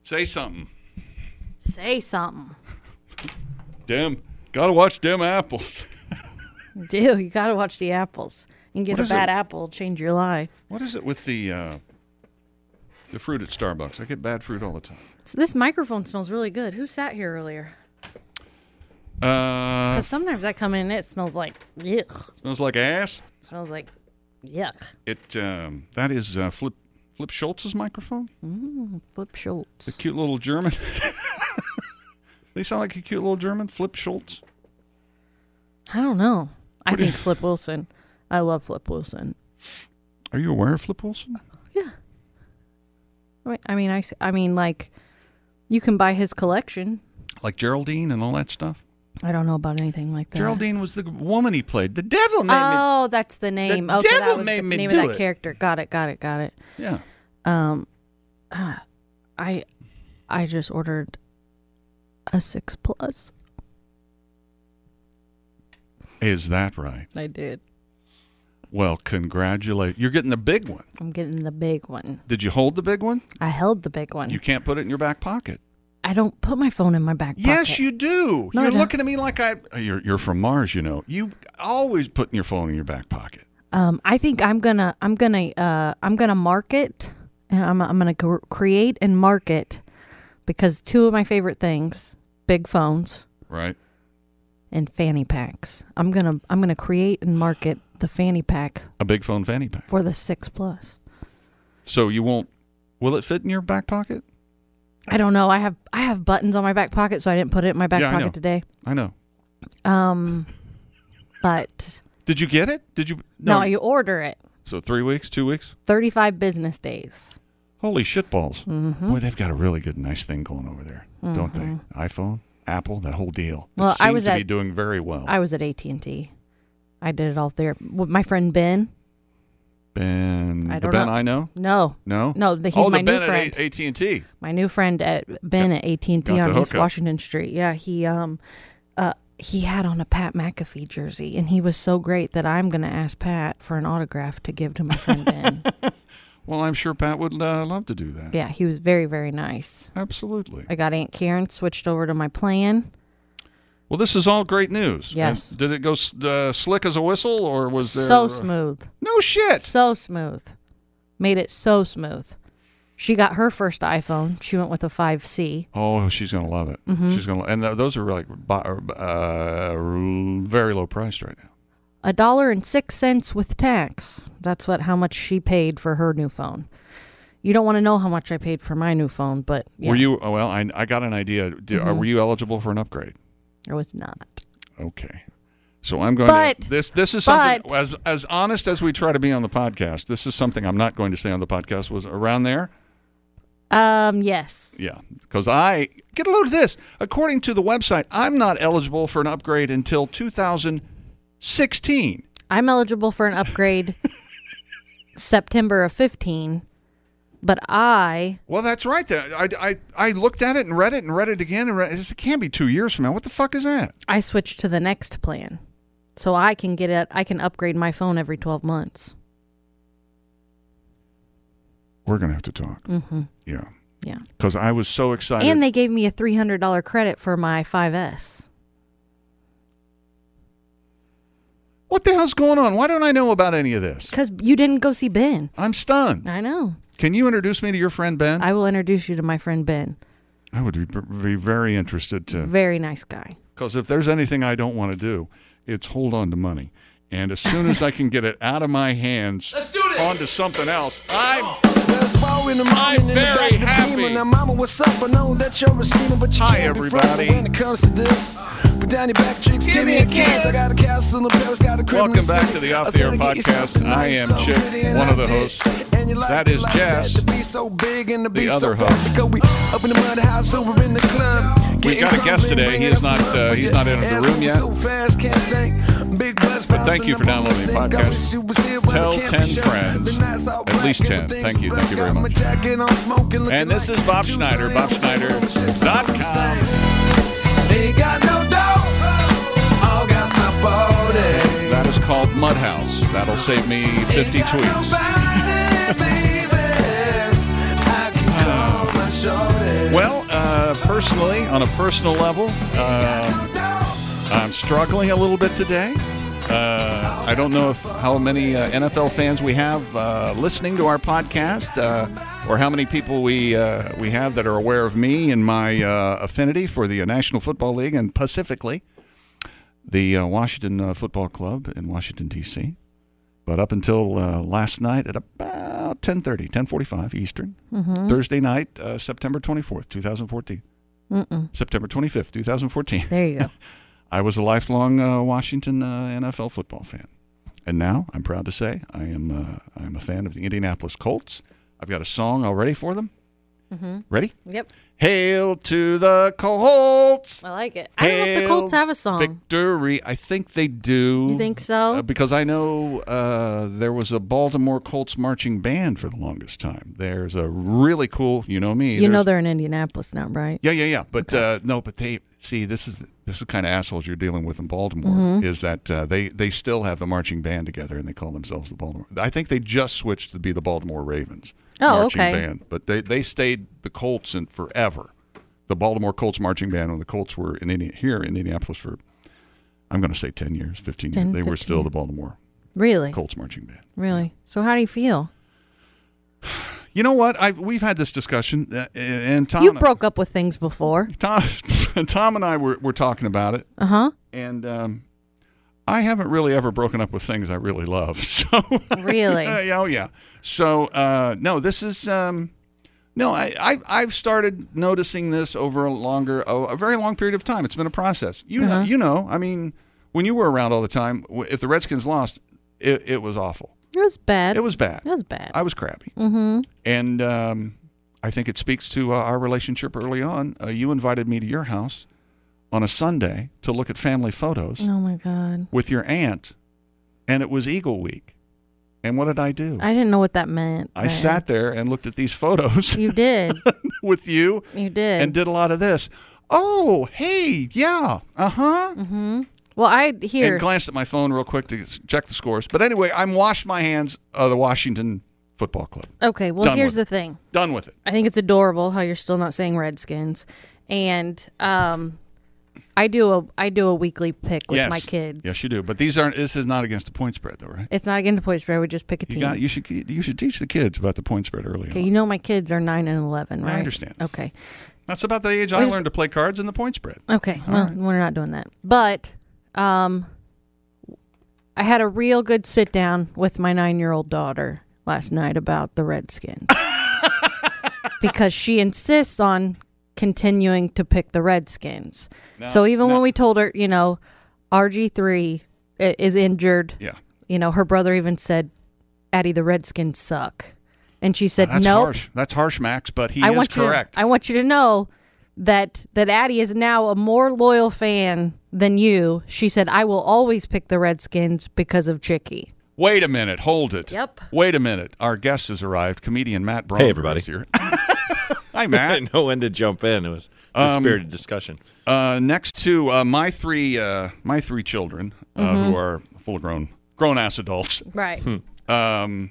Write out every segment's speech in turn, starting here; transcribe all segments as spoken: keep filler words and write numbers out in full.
Say something. Say something. Dem. Gotta watch dem apples. Do you gotta watch the apples. You can get What a bad it? apple, change your life. What is it with the uh, the fruit at Starbucks? I get bad fruit all the time. So this microphone smells really good. Who sat here earlier? Uh, Because sometimes I come in and it smells like yuck. smells like ass. It smells like yuck. It um, that is uh, Flip Flip Schultz's microphone. Mm, Flip Schultz. The cute little German. They sound like a cute little German. Flip Schultz. I don't know. I What do you- think Flip Wilson. I love Flip Wilson. Are you aware of Flip Wilson? Yeah. I mean, I mean, I, s- I mean, like, you can buy his collection. Like Geraldine and all that stuff. I don't know about anything like that. Geraldine was the woman he played. The devil made me. Oh, that's the name. The okay, devil that was made the me name do of that it. character. Got it. Got it. Got it. Yeah. Um, ah, I, I just ordered a six plus. Is that right? I did. Well, congratulate. You're getting the big one. I'm getting the big one. Did you hold the big one? I held the big one. You can't put it in your back pocket. I don't put my phone in my back pocket. Yes, you do. No, I you're don't. looking at me like I. You're you're from Mars, you know. You always putting your phone in your back pocket. Um, I think I'm gonna, I'm gonna, uh, I'm gonna market, and I'm, I'm gonna cr- create and market, because two of my favorite things, big phones Right. and fanny packs. I'm gonna, I'm gonna create and market the fanny pack A big phone fanny pack. for the six plus. So you won't. Will it fit in your back pocket? I don't know. I have, I have buttons on my back pocket, so I didn't put it in my back Yeah, I know. pocket today. I know. Um, but Did you get it? Did you? no, you order it. So three weeks, two weeks. thirty-five business days. Holy shitballs. Mm-hmm. Boy, they've got a really good, nice thing going over there, don't they? iPhone, Apple, that whole deal. Well, it I seems was to at- be doing very well. I was at A T and T. I did it all there with my friend Ben. Ben, I the don't Ben know. I know? No, No? no, the, he's oh, my the new Ben friend. at A T and T. My new friend at Ben at A T and T Got on the East hookup. Washington Street. Yeah, he um, uh, he had on a Pat McAfee jersey, and he was so great that I'm gonna ask Pat for an autograph to give to my friend Ben. Well, I'm sure Pat would uh, love to do that. Yeah, he was very very nice. Absolutely. I got Aunt Karen switched over to my plan. Well, this is all great news. Yes. And did it go s- uh, slick as a whistle, or was there... So uh, smooth, No shit. so smooth, made it so smooth. She got her first iPhone. She went with a five C. Oh, she's going to love it. Mm-hmm. She's going to... And th- those are like bo- uh, very low priced right now. A dollar and six cents with tax. That's what how much she paid for her new phone. You don't want to know how much I paid for my new phone, but yeah, Were you... Oh, well, I, I got an idea. Do, Mm-hmm. uh, were you eligible for an upgrade? I was not. Okay. So I'm going But- to... This, this is something... but- As, as honest as we try to be on the podcast, this is something I'm not going to say on the podcast. Was around there... Um, yes. Yeah, because I get a load of this. According to the website, I'm not eligible for an upgrade until two thousand sixteen. I'm eligible for an upgrade September of fifteen, but I Well, that's right. I, I, I looked at it and read it and read it again. And read, it can't be two years from now. What the fuck is that? I switched to the next plan. So I can get it I can upgrade my phone every twelve months. We're going to have to talk. Mm-hmm. Yeah. Yeah. Because I was so excited. And they gave me a three hundred dollars credit for my five S. What the hell's going on? Why don't I know about any of this? Because you didn't go see Ben. I'm stunned. I know. Can you introduce me to your friend Ben? I will introduce you to my friend Ben. I would be, be very interested to. Very nice guy. Because if there's anything I don't want to do, it's hold on to money. And as soon as I can get it out of my hands Let's do this. onto something else, I'm I'm very happy. Now, mama, what's up? I know that you're receiving, but you Hi, can't be everybody. front when it comes to this. Put down your back cheeks, give me a kiss. I got a castle in Paris, got a crib in Welcome the back city. to the Off I the Air said, get you podcast. something I nice, am something Chip, pretty and one I of the did. hosts. And you like That it is like Jess, that, to be so big and to be the so other fat. host. Because we up in the mud house, over in the club. We got a guest today. He is not, uh, he's not in the room yet. So fast, can't think. Big buzz But thank you for downloading the podcast. Tell ten friends, at least ten. Thank you. Thank you very much. And this is Bob Schneider, bob schneider dot com. They got no dough, all got my body. That is called Mudhouse. That'll save me fifty tweets. shorty. Well, uh, personally, on a personal level, uh, I'm struggling a little bit today. Uh, I don't know if how many uh, N F L fans we have uh, listening to our podcast, uh, or how many people we uh, we have that are aware of me and my uh, affinity for the National Football League and specifically the uh, Washington uh, Football Club in Washington, D C But up until uh, last night at about ten thirty, ten forty-five Eastern, Mm-hmm. Thursday night, uh, September twenty-fourth, twenty fourteen. Mm-mm. September twenty-fifth, twenty fourteen. There you go. I was a lifelong uh, Washington uh, N F L football fan. And now, I'm proud to say, I am uh, I'm a fan of the Indianapolis Colts. I've got a song already for them. Mm-hmm. Ready? Yep. Hail to the Colts! I like it. I don't know if the Hail Colts have a song. Victory. I think they do. You think so? Uh, because I know uh, there was a Baltimore Colts marching band for the longest time. There's a really cool, you know me. you know there's- they're in Indianapolis now, right? Yeah, yeah, yeah. But uh, no, but they see this is this is the kind of assholes you're dealing with in Baltimore. Mm-hmm. Is that uh, they they still have the marching band together and they call themselves the Baltimore. I think they just switched to be the Baltimore Ravens Oh, marching okay. band, but they they stayed the Colts in forever. The Baltimore Colts marching band when the Colts were in Indi- here in Indianapolis for I'm going to say ten years, fifteen ten, years. They were fifteen. still the Baltimore Really? Colts marching band. Really? So how do you feel? You know what? I we've had this discussion, uh, and Tom You and I- broke up with things before. Tom, Tom and I were, were talking about it, Uh huh. and um, I haven't really ever broken up with things I really love. So Really? yeah, oh yeah. So uh, no, this is um, no. I, I I've started noticing this over a longer, a, a very long period of time. It's been a process. You know, Uh-huh. you know. I mean, when you were around all the time, w- if the Redskins lost, it, it was awful. It was bad. It was bad. It was bad. I was crabby. Mm-hmm. And um, I think it speaks to uh, our relationship early on. Uh, you invited me to your house on a Sunday to look at family photos Oh my God. with your aunt, and it was Eagle Week. And what did I do? I didn't know what that meant. I man. sat there and looked at these photos You did. with you You did. and did a lot of this. Oh, hey, yeah, uh-huh. Mm-hmm. Well, I here. And glanced at my phone real quick to s- check the scores. But anyway, I'm washed my hands of the Washington Football Club. Okay. Well, Done here's with the thing. Done with it. I think it's adorable how you're still not saying Redskins, and um, I do a I do a weekly pick with yes. my kids. Yes, you do. But these aren't. This is not against the point spread, though, right? It's not against the point spread. We just pick a You team. got. You should. You should teach the kids about the point spread early Okay, on. you know my kids are nine and eleven, right? I understand. Okay. That's about the age I Wait. learned to play cards in the point spread. Okay. Well, we're not doing that. But um, I had a real good sit down with my nine year old daughter last night about the Redskins because she insists on continuing to pick the Redskins. Now- so even now- when we told her, you know, R G three i- is injured, Yeah. you know, her brother even said, Addie, the Redskins suck. And she said, That's nope. harsh. That's harsh, Max. But he I is want correct. You to, I want you to know that that Addie is now a more loyal fan than you. She said, I will always pick the Redskins because of Chicky. Wait a minute. Hold it. Yep. Wait a minute. Our guest has arrived. Comedian Matt Brown. Hey, everybody. Here. Hi, I Matt. didn't know when to jump in. It was a Um, spirited discussion. Uh, next to uh, my three, uh, my three children, uh, Mm-hmm. who are full grown, grown ass adults. Right. Um,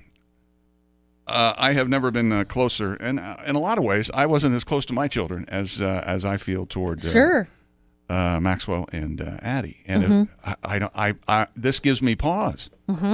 uh, I have never been uh, closer, and uh, in a lot of ways, I wasn't as close to my children as uh, as I feel toward uh, Sure. uh, Maxwell and uh, Addie. And Mm-hmm. it, I, I don't. I, I this gives me pause.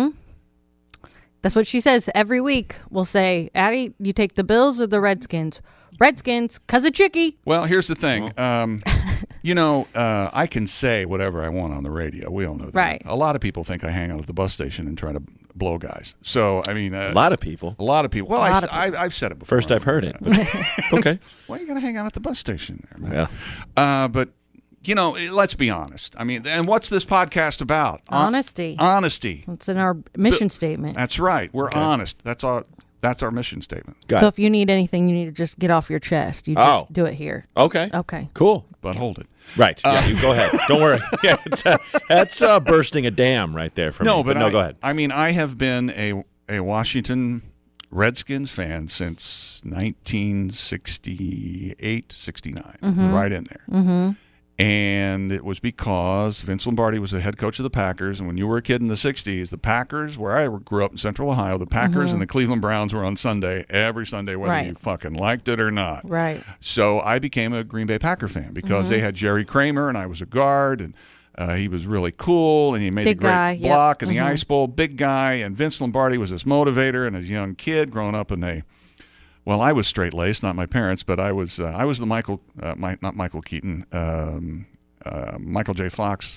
That's what she says every week. We'll say, Addie, you take the Bills or the Redskins? Redskins, because of Chicky. Well, here's the thing. Um, you know, uh, I can say whatever I want on the radio. We all know that. Right. A lot of people think I hang out at the bus station and try to blow guys. So, I mean, uh, A lot of people. a lot of people. Well, A I, lot of I, I've said it before. First I've heard it. but- okay. Why are you going to hang out at the bus station there, man? Yeah. Uh, but, you know, let's be honest. I mean, and what's this podcast about? Hon- Honesty. Honesty. It's in our mission statement. That's right. We're honest. That's our that's our mission statement. Got So it. if you need anything, you need to just get off your chest. You just Oh. do it here. Okay. Okay. Cool. But hold it. Right. Yeah, you go ahead. Don't worry. Yeah, it's, uh, that's uh, bursting a dam right there for No, me. but, no, I, go ahead. I mean, I have been a a Washington Redskins fan since nineteen sixty-eight, sixty-nine, right in there. Mm-hmm. And it was because Vince Lombardi was the head coach of the Packers. And when you were a kid in the sixties, the Packers, where I grew up in Central Ohio, the Packers Mhm. and the Cleveland Browns were on Sunday, every Sunday, whether Right. you fucking liked it or not. Right. So I became a Green Bay Packer fan because Mm-hmm. they had Jerry Kramer, and I was a guard, and uh, he was really cool, and he made Big a great guy, yep. block in the Mhm. Ice Bowl, big guy. And Vince Lombardi was his motivator and his young kid growing up in a Well, I was straight-laced, not my parents, but I was uh, I was the Michael, uh, my, not Michael Keaton, um, uh, Michael J. Fox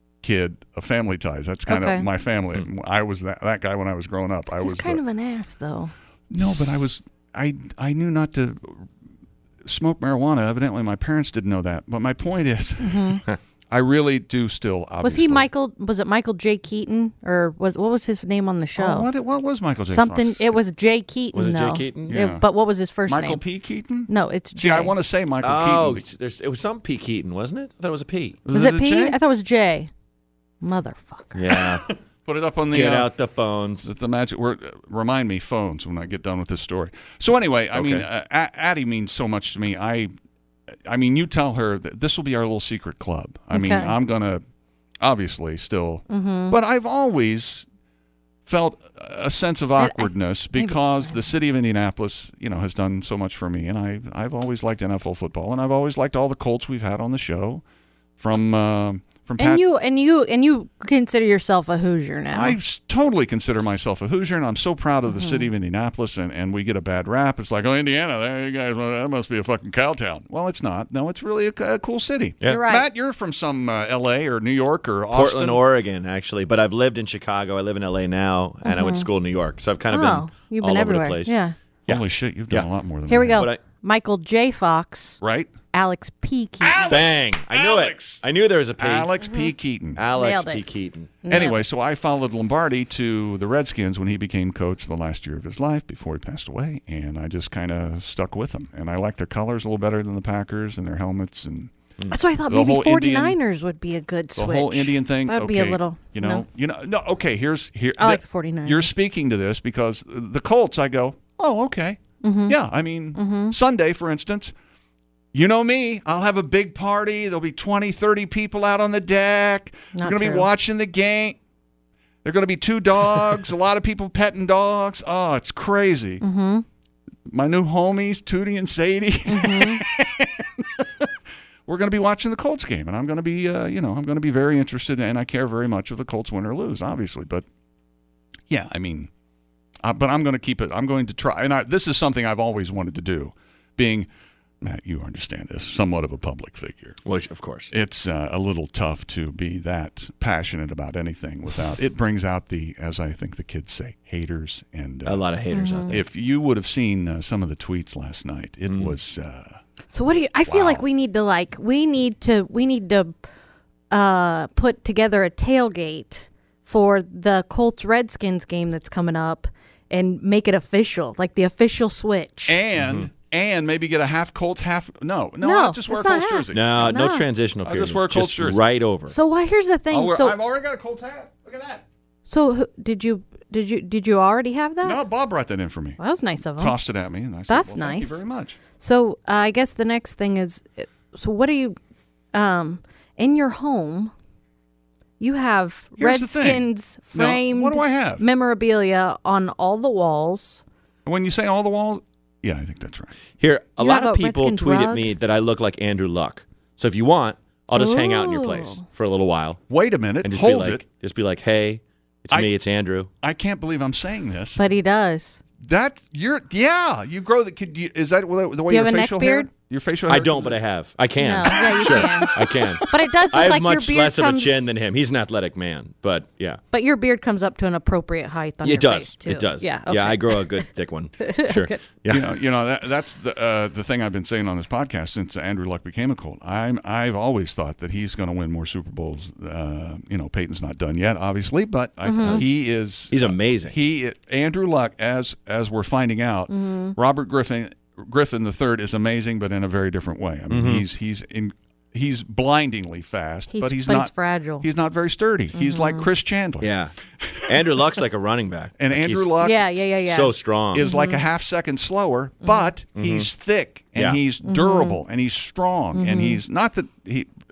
kid of Family Ties. That's kind Okay. of my family. Hmm. I was that, that guy when I was growing up. I He's was kind the, of an ass, though. no, but I was I I knew not to smoke marijuana. Evidently, my parents didn't know that. But my point is, I really do still. Obviously. Was he Michael? Was it Michael J. Keaton, or was what was his name on the show? Oh, what, what was Michael J. Something. Fox? It was Jay Keaton. Was it Jay though. Keaton? It- Yeah. but what was his first Michael name? P. Keaton. No, it's Jay. Gee, I want to say Michael Oh, Keaton. there's, it was some P. Keaton, wasn't it? I thought it was a P. Was it a P? J? I thought it was J. Motherfucker. Yeah. Put it up on the Get uh, out the phones. the, the magic word. Uh, remind me phones when I get done with this story. So anyway, I mean, Okay. uh, A- Addie means so much to me. I, I mean, you tell her that this will be our little secret club. I mean, Okay. I'm gonna obviously still, but I've always felt a sense of I- awkwardness maybe- because the city of Indianapolis, you know, has done so much for me, and I I've always liked N F L football, and I've always liked all the Colts we've had on the show, from uh, from Pat. And you and you and you consider yourself a Hoosier now. I s- totally consider myself a Hoosier, and I'm so proud of the Mm-hmm. city of Indianapolis, and, and we get a bad rap. It's like, oh, Indiana, there you guys, well, that must be a fucking cow town. Well, it's not. No, it's really a, a cool city. Yeah. You're right. Matt, you're from some uh, L A or New York or Austin. Portland, Oregon, actually, but I've lived in Chicago. I live in L A now, and I went to school in New York, so I've kind of oh, been you've all been over everywhere. the place. Yeah. Yeah. Holy shit, you've done Yeah. a lot more than Here we I go. have. But I- Michael J. Fox, Right? Alex P. Keaton. Alex! Bang! I knew Alex! it. I knew there was a P. Alex P. Keaton. Alex Nailed it. P. Keaton. Anyway, so I followed Lombardi to the Redskins when he became coach the last year of his life before he passed away, and I just kind of stuck with him. And I like their colors a little better than the Packers and their helmets and That's why I thought The maybe whole Indian- 49ers would be a good the switch. whole Indian thing. That would okay, be a little. you know, no? you know, no. Okay, here's here. I like that- the 49ers. You're speaking to this because the Colts. I go, oh, okay, Mm-hmm. yeah. I mean, Sunday, for instance. You know me, I'll have a big party. There'll be twenty, thirty people out on the deck. They're Not going to be true. watching the game. There are going to be two dogs, a lot of people petting dogs. Oh, it's crazy. Mm-hmm. My new homies, Tootie and Sadie. Mm-hmm. We're going to be watching the Colts game, and I'm going to be, uh, you know, I'm going to be very interested, and I care very much if the Colts win or lose, obviously. But yeah, I mean, uh, but I'm going to keep it. I'm going to try, and I, this is something I've always wanted to do, being. Matt, you understand this, somewhat of a public figure. Which, of course. It's uh, a little tough to be that passionate about anything without it brings out the, as I think the kids say, haters. And uh, A lot of haters out there. if you would have seen uh, some of the tweets last night, it Mm. was uh, So what do you? I feel Wow. like we need to like we need to we need to uh, put together a tailgate for the Colts Redskins game that's coming up and make it official, like the official switch. and and maybe get a half Colts, half no, no, No, I'll just wear a it's not Colts half. jersey. No, no, No. transitional I'll period. just wear a Colts jersey. right over. so why? Here's the thing. I'll wear, so I've already got a Colts hat. Look at that. so who- did you did you did you already have that? No, Bob brought that in for me. Well, that was nice of him. Tossed it at me, and I said, That's well, nice. Thank you very much. So uh, I guess the next thing is, so what do you, um, in your home, you have Here's the thing. Redskins No, framed what do I have? memorabilia on all the walls. When you say all the walls, yeah, I think that's right. Here, a You lot have of a people Redskins tweet at rug? me that I look like Andrew Luck. So if you want, I'll just hang out in your Ooh. place for a little while Wait a minute. and just Hold be like, it. just be like, hey, it's I- me, it's Andrew. I can't believe I'm saying this. But he does. That you're yeah. You grow the. Could you, is that the way Do you your have a neck facial hair? beard? Your facial hair. I don't, but I have. I can. No, yeah, you sure, can. I can. But it does look I have like your much beard less comes. of a chin than him. He's an athletic man, but yeah. But your beard comes up to an appropriate height on it your does. face too. It does. Yeah. Okay. Yeah, I grow a good thick one. Sure. Yeah. You know, you know that, that's the uh, the thing I've been saying on this podcast since Andrew Luck became a Colt. I'm I've always thought that he's going to win more Super Bowls. Uh, you know, Peyton's not done yet, obviously, but I, Mm-hmm. he is. He's amazing. He Andrew Luck, as as we're finding out, Mm-hmm. Robert Griffin Griffin the third is amazing, but in a very different way. I mean, Mm-hmm. he's he's in. He's blindingly fast, He's- but he's but not he's fragile. He's not very sturdy. He's like Chris Chandler. Yeah. Andrew Luck's like a running back. And Like, Andrew he's Luck Yeah. Yeah. Yeah. Yeah. so strong. is like a half second slower, but he's thick and Yeah. he's durable and he's strong and he's not that he, but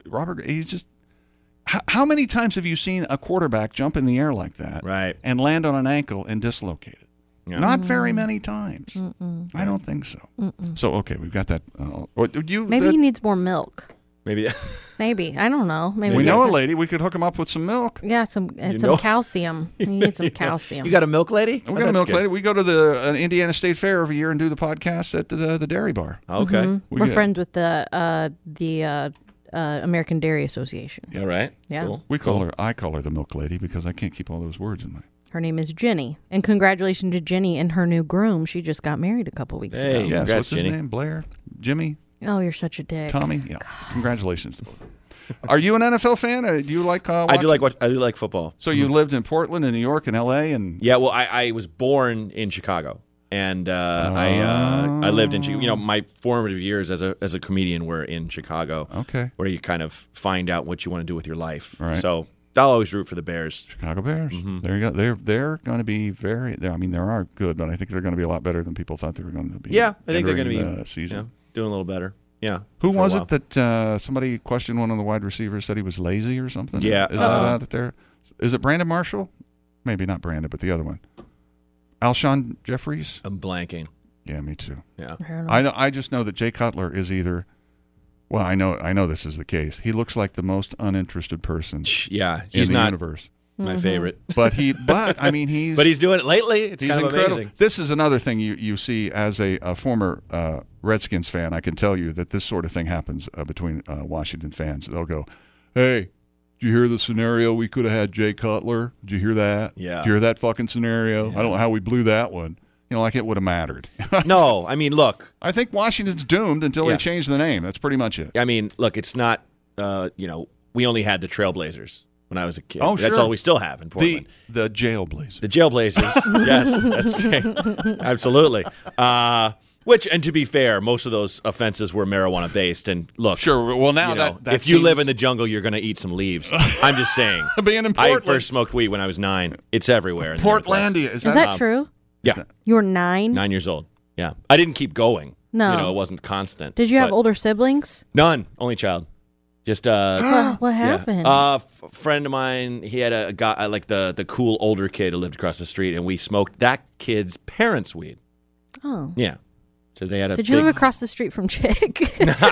Robert, he's just. How, how many times have you seen a quarterback jump in the air like that, Right. and land on an ankle and dislocate it? Yeah. Not very many times. Mm-mm. I don't think so. Mm-mm. So okay, we've got that. Uh, or you Maybe that, he needs more milk. Maybe. Maybe I don't know. Maybe we he know a gets- lady. We could hook him up with some milk. Yeah, some and You some know- calcium. He needs some calcium. You got a milk lady? We Oh, got a that's milk good. lady. We go to the uh, Indiana State Fair every year and do the podcast at the the dairy bar. Okay. Mhm. We We're get- friends with the uh, the uh, uh, American Dairy Association. Yeah, right. Yeah. Cool. We call Cool. her. I call her the milk lady because I can't keep all those words in my. Her name is Jenny, and congratulations to Jenny and her new groom. She just got married a couple weeks Hey. ago. Yes. Congrats, What's his Jenny. name? Blair, Jimmy, Oh, you're such a dick. Tommy. Yeah. Congratulations to both. Are you an N F L fan? Uh, do you like? Uh, I do watching- like what I do like football. So you lived in Portland and New York and L A and Yeah, well, I, I was born in Chicago, and uh, I uh, I lived in Chi- you know my formative years as a as a comedian were in Chicago, okay, where you kind of find out what you want to do with your life. Right. So I'll always root for the Bears. Chicago Bears. Mm-hmm. There you go. They're they're going to be very. I mean, they are good, but I think they're going to be a lot better than people thought they were going to be. Yeah, I think they're going to entering be the season. you know, doing a little better. Yeah. Who for a was while. it that uh, somebody questioned one of the wide receivers, said he was lazy or something? Yeah. Is that Uh-oh. out there? Is it Brandon Marshall? Maybe not Brandon, but the other one. Alshon Jeffries? I'm blanking. Yeah, me too. Yeah. I don't know. I know. I just know that Jay Cutler is either. Well, I know. I know this is the case. He looks like the most uninterested person Yeah. in He's the not universe. my favorite, But he. But I mean, he's. but he's doing it lately. It's He's kind of incredible. amazing. This is another thing you, you see as a, a former uh, Redskins fan. I can tell you that this sort of thing happens uh, between uh, Washington fans. They'll go, "Hey, did you hear the scenario? We could have had Jay Cutler. Did you hear that? Yeah. Did you hear that fucking scenario? I don't know how we blew that one. You know, like it would have mattered." No, I mean, look. I think Washington's doomed until Yeah. they change the name. That's pretty much it. I mean, look. It's not. Uh, you know, we only had the Trailblazers when I was a kid. Oh, That's sure. all we still have in The Portland. the Jailblazers. The Jailblazers. Yes, that's great. Absolutely. Uh, which, and to be fair, most of those offenses were marijuana based. And look, Sure. Well, now you know, that, that if you live seems- in the jungle, you're going to eat some leaves. I'm just saying. being in I Portland, first smoked weed when I was nine. It's everywhere. In the Northwest. Portlandia is, Is that, that true? Yeah, You were nine. nine years old. Yeah, I didn't keep going. No. you know, it wasn't constant. Did you have but- older siblings? None. Only child. Just uh. What, what Yeah. happened? A f- friend of mine, he had a, a guy, uh, like the, the cool older kid who lived across the street, and we smoked that kid's parents' weed. oh. Yeah. So they had a Did you big... live across the street from Chick?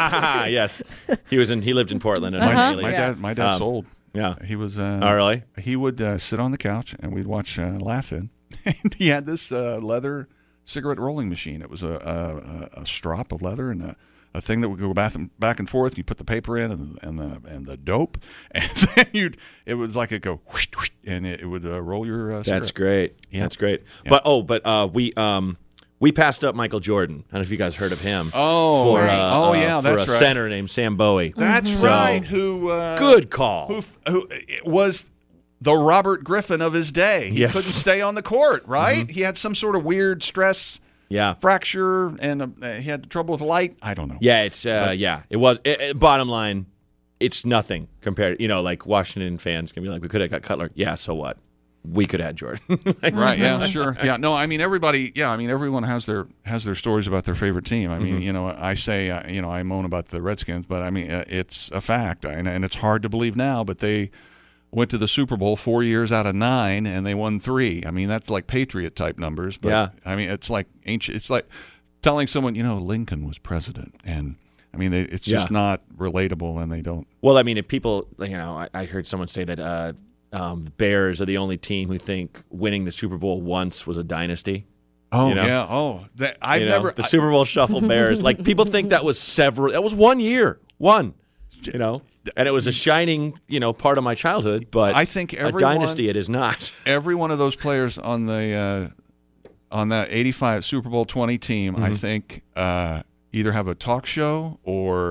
Yes. He was in. He lived in Portland. And my, Uh-huh. my dad, my dad Um, sold. Yeah. He was. Uh, Oh, really? He would uh, sit on the couch and we'd watch uh, Laugh-In. And he had this uh, leather cigarette rolling machine. It was a, a, a strop of leather and a, a thing that would go back and, back and forth. And you put the paper in and, and the and the dope, and then you'd. It was like it go whoosh, whoosh, and it, it would uh, roll your. Uh, That's cigarette. great. Yeah. That's great. Yeah. But oh, but uh, we um we passed up Michael Jordan. I don't know if you guys heard of him. Oh, for right. uh, Oh, uh, yeah, for that's a right. center named Sam Bowie. That's So- right. Who? Uh, Good call. Who, f- who was the Robert Griffin of his day? He Yes. couldn't stay on the court. Right. He had some sort of weird stress. Yeah. Fracture, and uh, he had trouble with light. I don't know. Yeah, it's uh, yeah, it was. It, it- bottom line, it's nothing compared. You know, like Washington fans can be like, we could have got Cutler. Yeah, so what? We could have had Jordan. Like, Right? Yeah, sure. Yeah, no. I mean, everybody. Yeah, I mean, everyone has their has their stories about their favorite team. I mean, Mm-hmm. you know, I say, uh, you know, I moan about the Redskins, but I mean, uh, it's a fact, and, and it's hard to believe now. But they went to the Super Bowl four years out of nine, and they won three. I mean, that's like Patriot type numbers. But, Yeah. I mean, it's like ancient. It's like telling someone, you know, Lincoln was president, and I mean, they, it's just Yeah. not relatable, and they don't. Well, I mean, if people, you know, I, I heard someone say that uh, um, the Bears are the only team who think winning the Super Bowl once was a dynasty. Oh You know? yeah. Oh, that, I've You know, never. the I- Super Bowl Shuffle Bears. Like people think that was several. That was one year, one. You know, and it was a shining, you know, part of my childhood. But I think a everyone- dynasty it is not. every one of those players on the uh, on that eighty-five Super Bowl twenty team, Mm-hmm. I think, uh, either have a talk show or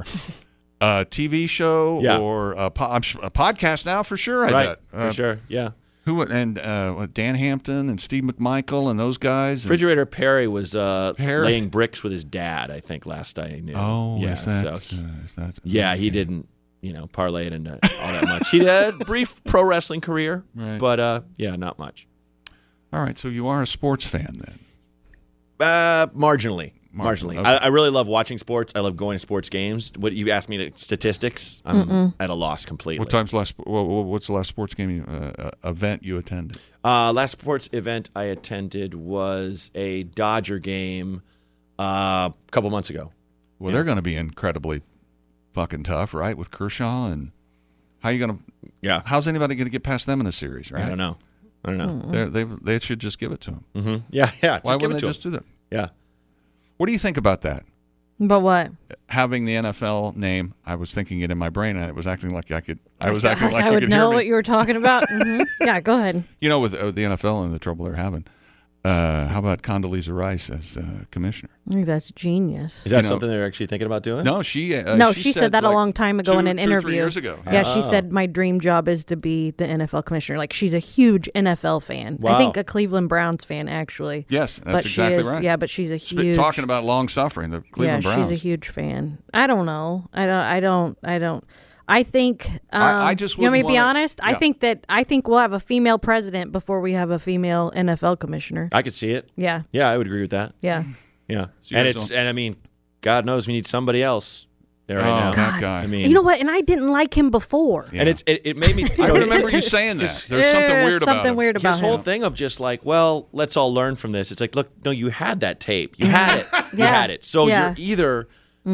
a T V show Yeah. or a, po- I'm sh- a podcast now for sure. I Right, bet. for Uh, sure. Yeah. Who and uh, what, Dan Hampton and Steve McMichael and those guys. and- Refrigerator Perry was uh, Perry? laying bricks with his dad, I think, last I knew. oh, yeah. is that? so, uh, is that? yeah, he didn't, you know, parlay it into all that much. He had a brief pro wrestling career, Right. but uh, yeah, not much. All right, so you are a sports fan then. Uh, marginally. Marginally. Okay. I, I really love watching sports. I love going to sports games. What you asked me to statistics, I'm Mm-mm. at a loss completely. What time's last? wha- wha- What's the last sports game you, uh, uh, event you attended? Uh, last sports event I attended was a Dodger game uh, a couple months ago. Well, Yeah. they're going to be incredibly fucking tough, right? With Kershaw and how you going to? Yeah. How's anybody going to get past them in a series? Right? I don't know. I don't know. They're- They they should just give it to them. Mm-hmm. Yeah, yeah. Just Why give wouldn't it they to just him. do that? Yeah. What do you think about that? But what? Having the N F L name, I was thinking it in my brain, and it was acting like I could. I was acting like I you would could know hear me. what you were talking about. hmm Yeah, go ahead. You know, with uh, the N F L and the trouble they're having. Uh, how about Condoleezza Rice as uh, commissioner? I think that's genius. Is that You know- something they're actually thinking about doing? No, she. Uh, no, she, said, that like a long time ago two, in an two, interview. Three years ago. Yeah, she Oh. said my dream job is to be the N F L commissioner. Like she's a huge N F L fan. I Wow. think a Cleveland Browns fan actually. Yes, that's but exactly she is, right. Yeah, but she's a Sp- huge. Talking about long suffering, the yeah, Cleveland Browns. she's a huge fan. I don't know. I don't. I don't. I don't. I think. Um, I- I just you want me to wouldn't be wanna- honest? I yeah. think that I think we'll have a female president before we have a female N F L commissioner. I could see it. Yeah. Yeah, I would agree with that. Yeah. Yeah. So you And guys it's don't- and I mean, God knows we need somebody else there right oh, now. that guy. I mean, You know what? And I didn't like him before. Yeah. and it's it, it made me. I don't remember you saying that. There's something Yeah, weird about something him. weird about His whole him. thing of just like, well, let's all learn from this. It's like, look, no, you had that tape. You had it. You Yeah. had it. So Yeah. you're either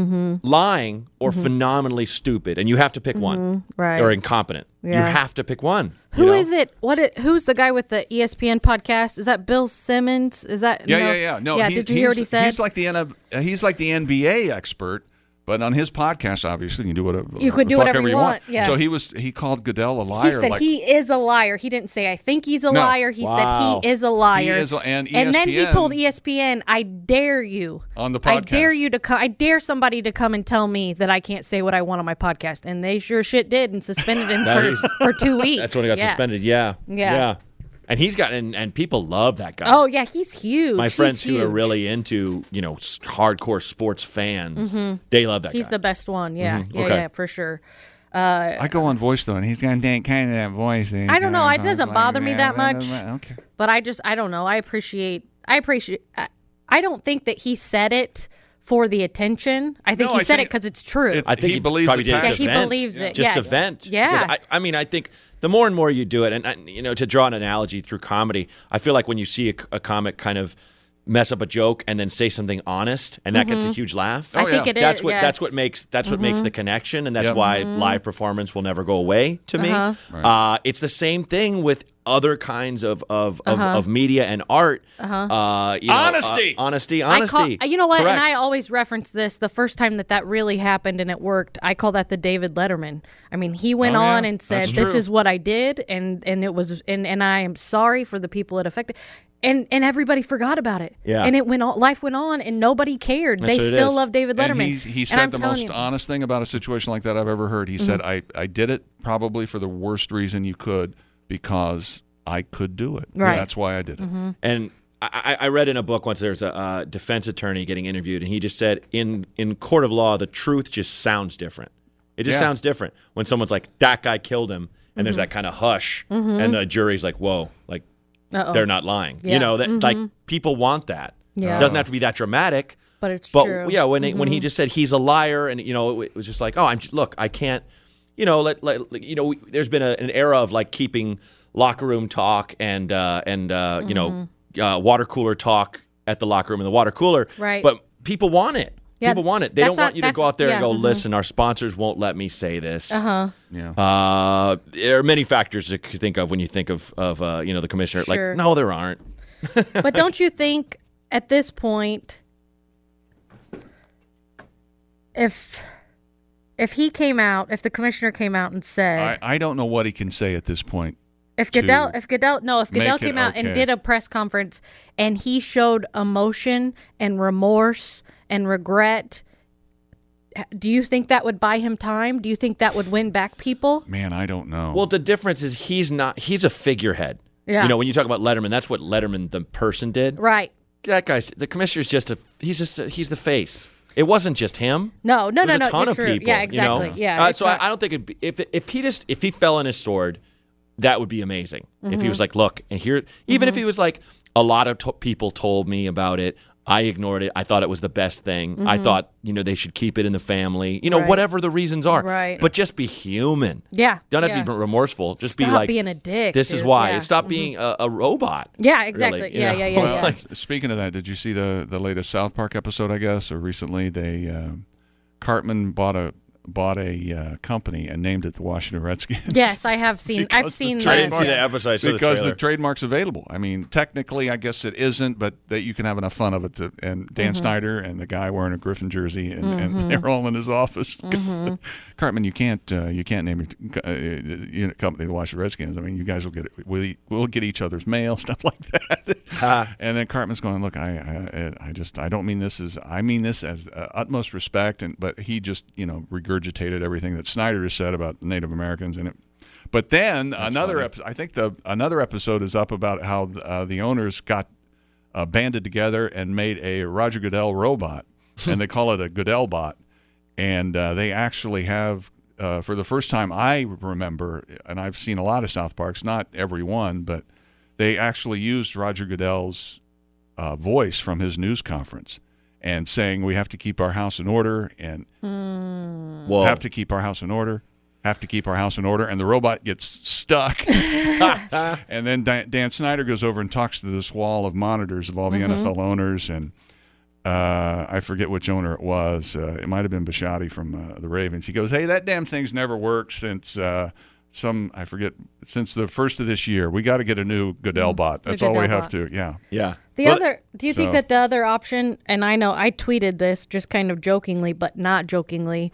lying or phenomenally stupid, and you have to pick one. Right. Or incompetent. You Yeah. have to pick one. Who you is know? it? What? It, who's the guy with the E S P N podcast? Is that Bill Simmons? Is that? Yeah, no? yeah, yeah. No, Yeah. he's, Did you hear what he he's- said? He's like the N F L, he's like the N B A expert, but on his podcast, obviously, you can do whatever You could do fuck whatever ever you want, yeah. So he was he called Goodell a liar. He said like, he is a liar. He didn't say I think he's a No. liar. He Wow. said he is a liar. He is a- and then he E S P N told E S P N, "I dare you on the I podcast. dare you to come. I dare somebody to come and tell me that I can't say what I want on my podcast." And they sure shit did, and suspended him That for, is- for two weeks. That's when he got Yeah. suspended. Yeah. Yeah. Yeah. And he's got and, and people love that guy. Oh yeah, he's huge. My He's friends who are huge. really into, you know, s- hardcore sports fans, they love that Mm-hmm. he's guy. the best one. Yeah, Mhm. yeah, Okay. yeah, for sure. I go on voice though, and he's got that kind of that voice. I don't know. It doesn't bother me that much. Okay. But I just, I don't know. I appreciate, I appreciate, I, I don't think that he said it for the attention. I think No, he I said think it because it's true. if- I think He believes probably it did it Yeah, to he vent. believes it. Just Yeah. to vent. Yeah. Because I, I mean, I think the more and more you do it, and, and you know, to draw an analogy through comedy, I feel like when you see a, a comic kind of mess up a joke and then say something honest, and that gets a huge laugh. Mm-hmm. I Oh, think yeah. it is. That's what yes. that's what makes that's what makes the connection, and that's Yep. why live performance will never go away to me. Uh-huh. Uh, it's the same thing with other kinds of of, of, Uh-huh. of media and art. Uh, you know, Honesty. uh, honesty, I honesty. call, you know what? Correct. And I always reference this the first time that that really happened and it worked. I call that the David Letterman. I mean, he went Oh, yeah. on and said, That's "This true. is what I did," and and it was, and and I am sorry for the people it affected. And and everybody forgot about it. Yeah. And it went on. Life went on, and nobody cared. That's they what it still is. love David And Letterman. he, he And said I'm the telling most you, Mm-hmm. honest thing about a situation like that I've ever heard. He said, I, I did it probably for the worst reason you could because I could do it. Right. That's why I did it. And I, I read in a book once there's a uh, defense attorney getting interviewed, and he just said in in court of law the truth just sounds different. It just Yeah. sounds different when someone's like that guy killed him, and Mm-hmm. there's that kind of hush, and the jury's like, whoa, like Uh-oh. they're not lying. Yeah. You know that like people want that. Yeah. It doesn't have to be that dramatic. but it's But true. yeah, when it, when he just said he's a liar, and you know, it was just like, oh, I'm just, look, I can't, you know, let, let you know, we, there's been a, an era of like keeping locker room talk and uh, and uh, you know, uh, water cooler talk at the locker room and the water cooler, Right. But people want it. Yeah, people want it. They that's don't want not- you to that's- go out there yeah, and go, mhm. listen, our sponsors won't let me say this. Uh-huh. Yeah. Uh, there are many factors to think of when you think of of uh, you know the commissioner. Sure. Like, no, there aren't. But don't you think at this point, if if he came out, if the commissioner came out and said, I, I don't know what he can say at this point. if Goodell, to if Goodell, no, if Goodell make it came out and okay. did a press conference and he showed emotion and remorse and regret, h- do you think that would buy him time? Do you think that would win back people? Man, I don't know. Well, the difference is he's not. He's a figurehead. Yeah. You know, when you talk about Letterman, that's what Letterman, the person, did. Right. That guy's the commissioner's just a. He's just a, he's the face. It wasn't just him. No, no, There's no, a no. ton you're of true. people. Yeah, you exactly. know? Yeah. Uh, it's so not- I, I don't think it'd be, if if he just if he fell on his sword, that would be amazing. If he was like, look, and here, even if he was like, a lot of to- people told me about it. I ignored it. I thought it was the best thing. Mm-hmm. I thought, you know, they should keep it in the family. You know, Right. whatever the reasons are. Right. But just be human. Yeah. Don't have yeah. to be remorseful. Just Stop be like, being a dick. this is dude. why. Yeah. Stop being a, a robot. Yeah, exactly. really, you yeah, know? yeah, yeah, Well, yeah. like, speaking of that, did you see the the latest South Park episode? I guess, or recently, they uh, Cartman bought a bought a uh, company and named it the Washington Redskins. Yes, I have seen. Because I've the seen. trademark- I that. didn't see the episode. I saw the because the, trailer. trademark's available. I mean, technically, I guess it isn't, but that you can have enough fun of it. To, and Dan Mm-hmm. Snyder and the guy wearing a Griffin jersey, and, and they're all in his office. Mm-hmm. Cartman, you can't uh, you can't name your uh, you know, company the Washington Redskins. I mean, you guys will get it. We'll, eat, we'll get each other's mail, stuff like that. And then Cartman's going, look, I, I I just I don't mean this as I mean this as uh, utmost respect, and but he just you know regurgitated everything that Snyder has said about Native Americans and it. But then another episode, I think the another episode is up about how uh, the owners got uh, banded together and made a Roger Goodell robot, and they call it a Goodell bot, and uh, they actually have. Uh, for the first time I remember, and I've seen a lot of South Parks, not every one, but they actually used Roger Goodell's uh, voice from his news conference and saying we have to keep our house in order and Whoa. have to keep our house in order, have to keep our house in order, and the robot gets stuck. And then Dan, Dan Snyder goes over and talks to this wall of monitors of all the Mm-hmm. N F L owners, and uh, I forget which owner it was. Uh, it might have been Bisciotti from uh, the Ravens. He goes, hey, that damn thing's never worked since uh, some, I forget, since the first of this year. We got to get a new Goodell bot. That's all we Mm-hmm. Goodell have bot. to, yeah. Yeah. The Well, other, do you think so- that the other option, and I know I tweeted this just kind of jokingly, but not jokingly.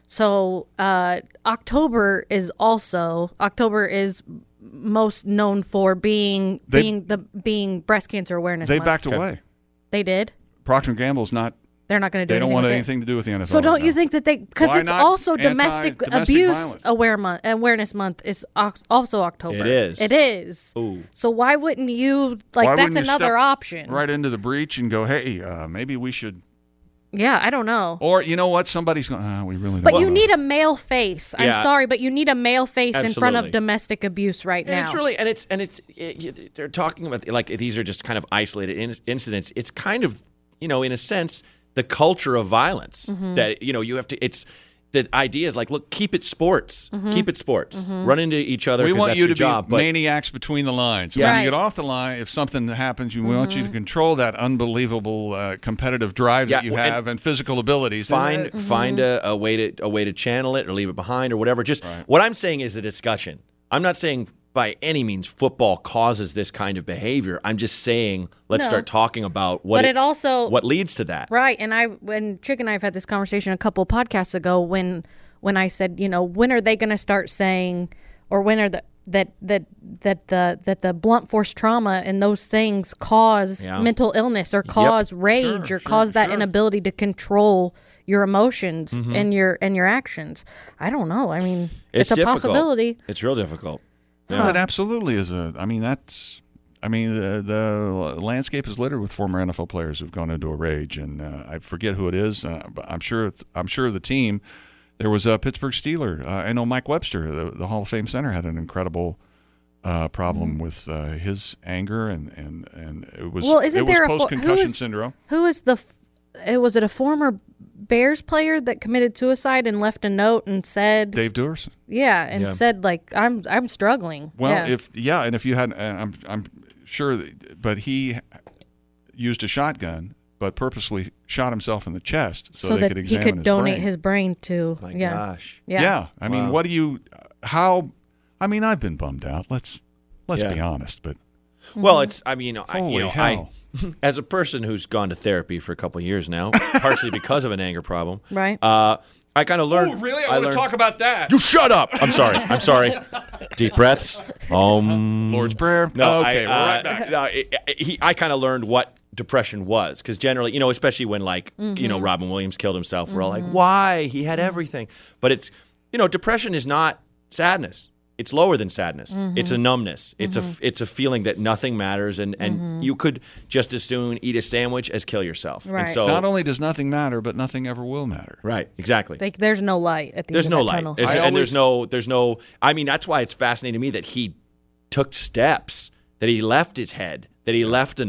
So uh, October is also October is most known for being They- being the being breast cancer awareness They month. backed away. They did. Procter and Gamble's not, They're not going to do they don't anything want with it. anything to do with the N F L. So right don't you now. think that they because Why it's not also anti- domestic, domestic abuse violence? aware month, awareness month is oc- also October. It is. It is. Ooh. So why wouldn't you like Why that's wouldn't you another step option? right into the breach and go, hey, uh, maybe we should. Yeah, I don't know. Or you know what? Somebody's going. Uh, we really. Don't But you wanna- need a male face. I'm Yeah. sorry, but you need a male face in front of Absolutely. domestic abuse right And now. it's really, and it's, and it's, it, they're talking about like these are just kind of isolated in, incidents. It's kind of, you know, in a sense, the culture of violence Mm-hmm. that you know you have to. It's the idea is like, look, keep it sports, Mm-hmm. keep it sports, run into each other. We 'cause want that's you your to job, be but maniacs between the lines. Yeah. When Right. you get off the line, if something happens, you, we want you to control that unbelievable uh, competitive drive that Yeah, you and have and, physical abilities. find And, uh, find a, a way to a way to channel it or leave it behind or whatever. Just what I'm saying is a discussion. I'm not saying by any means football causes this kind of behavior. I'm just saying let's No. start talking about what But it also- what leads to that. Right, and I when Chick and I have had this conversation a couple podcasts ago when when I said, you know, when are they going to start saying, or when are the that that that the that the blunt force trauma and those things cause Yeah. mental illness or cause rage Sure, or sure, cause that sure. inability to control your emotions Mm-hmm. and your and your actions. I don't know. I mean, it's, a difficult. possibility. It's real difficult. no, it absolutely is a. I mean, that's. I mean, the, the landscape is littered with former N F L players who've gone into a rage, and uh, I forget who it is. Uh, but I'm sure. It's, I'm sure the team. There was a Pittsburgh Steeler. Uh, I know Mike Webster, the, the Hall of Fame center, had an incredible uh, problem with uh, his anger, and, and, and it was Well, isn't it there a was fo- post concussion who is- syndrome. Who is the? f- It was it a former Bears player that committed suicide and left a note and said, Dave Dewars. yeah, and Yeah. said like I'm I'm struggling. Well, yeah. if yeah, and if you had, and I'm I'm sure, that, but he used a shotgun, but purposely shot himself in the chest so, so they that could he examine could his donate brain. his brain to My yeah. gosh. yeah Yeah, I mean, Wow. what do you? How? I mean, I've been bummed out. Let's let's Yeah. be honest, but Well, it's. I mean, I, Holy you know, hell. I, as a person who's gone to therapy for a couple of years now, partially because of an anger problem, Right. Uh, I kind of learned. learned, about that. You shut up. I'm sorry. I'm sorry. Deep breaths. Um. Lord's Prayer. No, okay, I, we're uh, right back. no, it, it- he, I kind of learned what depression was because generally, you know, especially when like you know Robin Williams killed himself, we're all like, why? He had everything, but it's you know, depression is not sadness. It's lower than sadness. It's a numbness. It's a it's a feeling that nothing matters, and, and you could just as soon eat a sandwich as kill yourself. And Right. so, Not only does nothing matter, but nothing ever will matter. right, exactly. Like there's no light at the There's end no of that light, tunnel. There's- I and there's always- no, there's no. I mean, that's why it's fascinating to me that he took steps, that he left his head, that he left a note,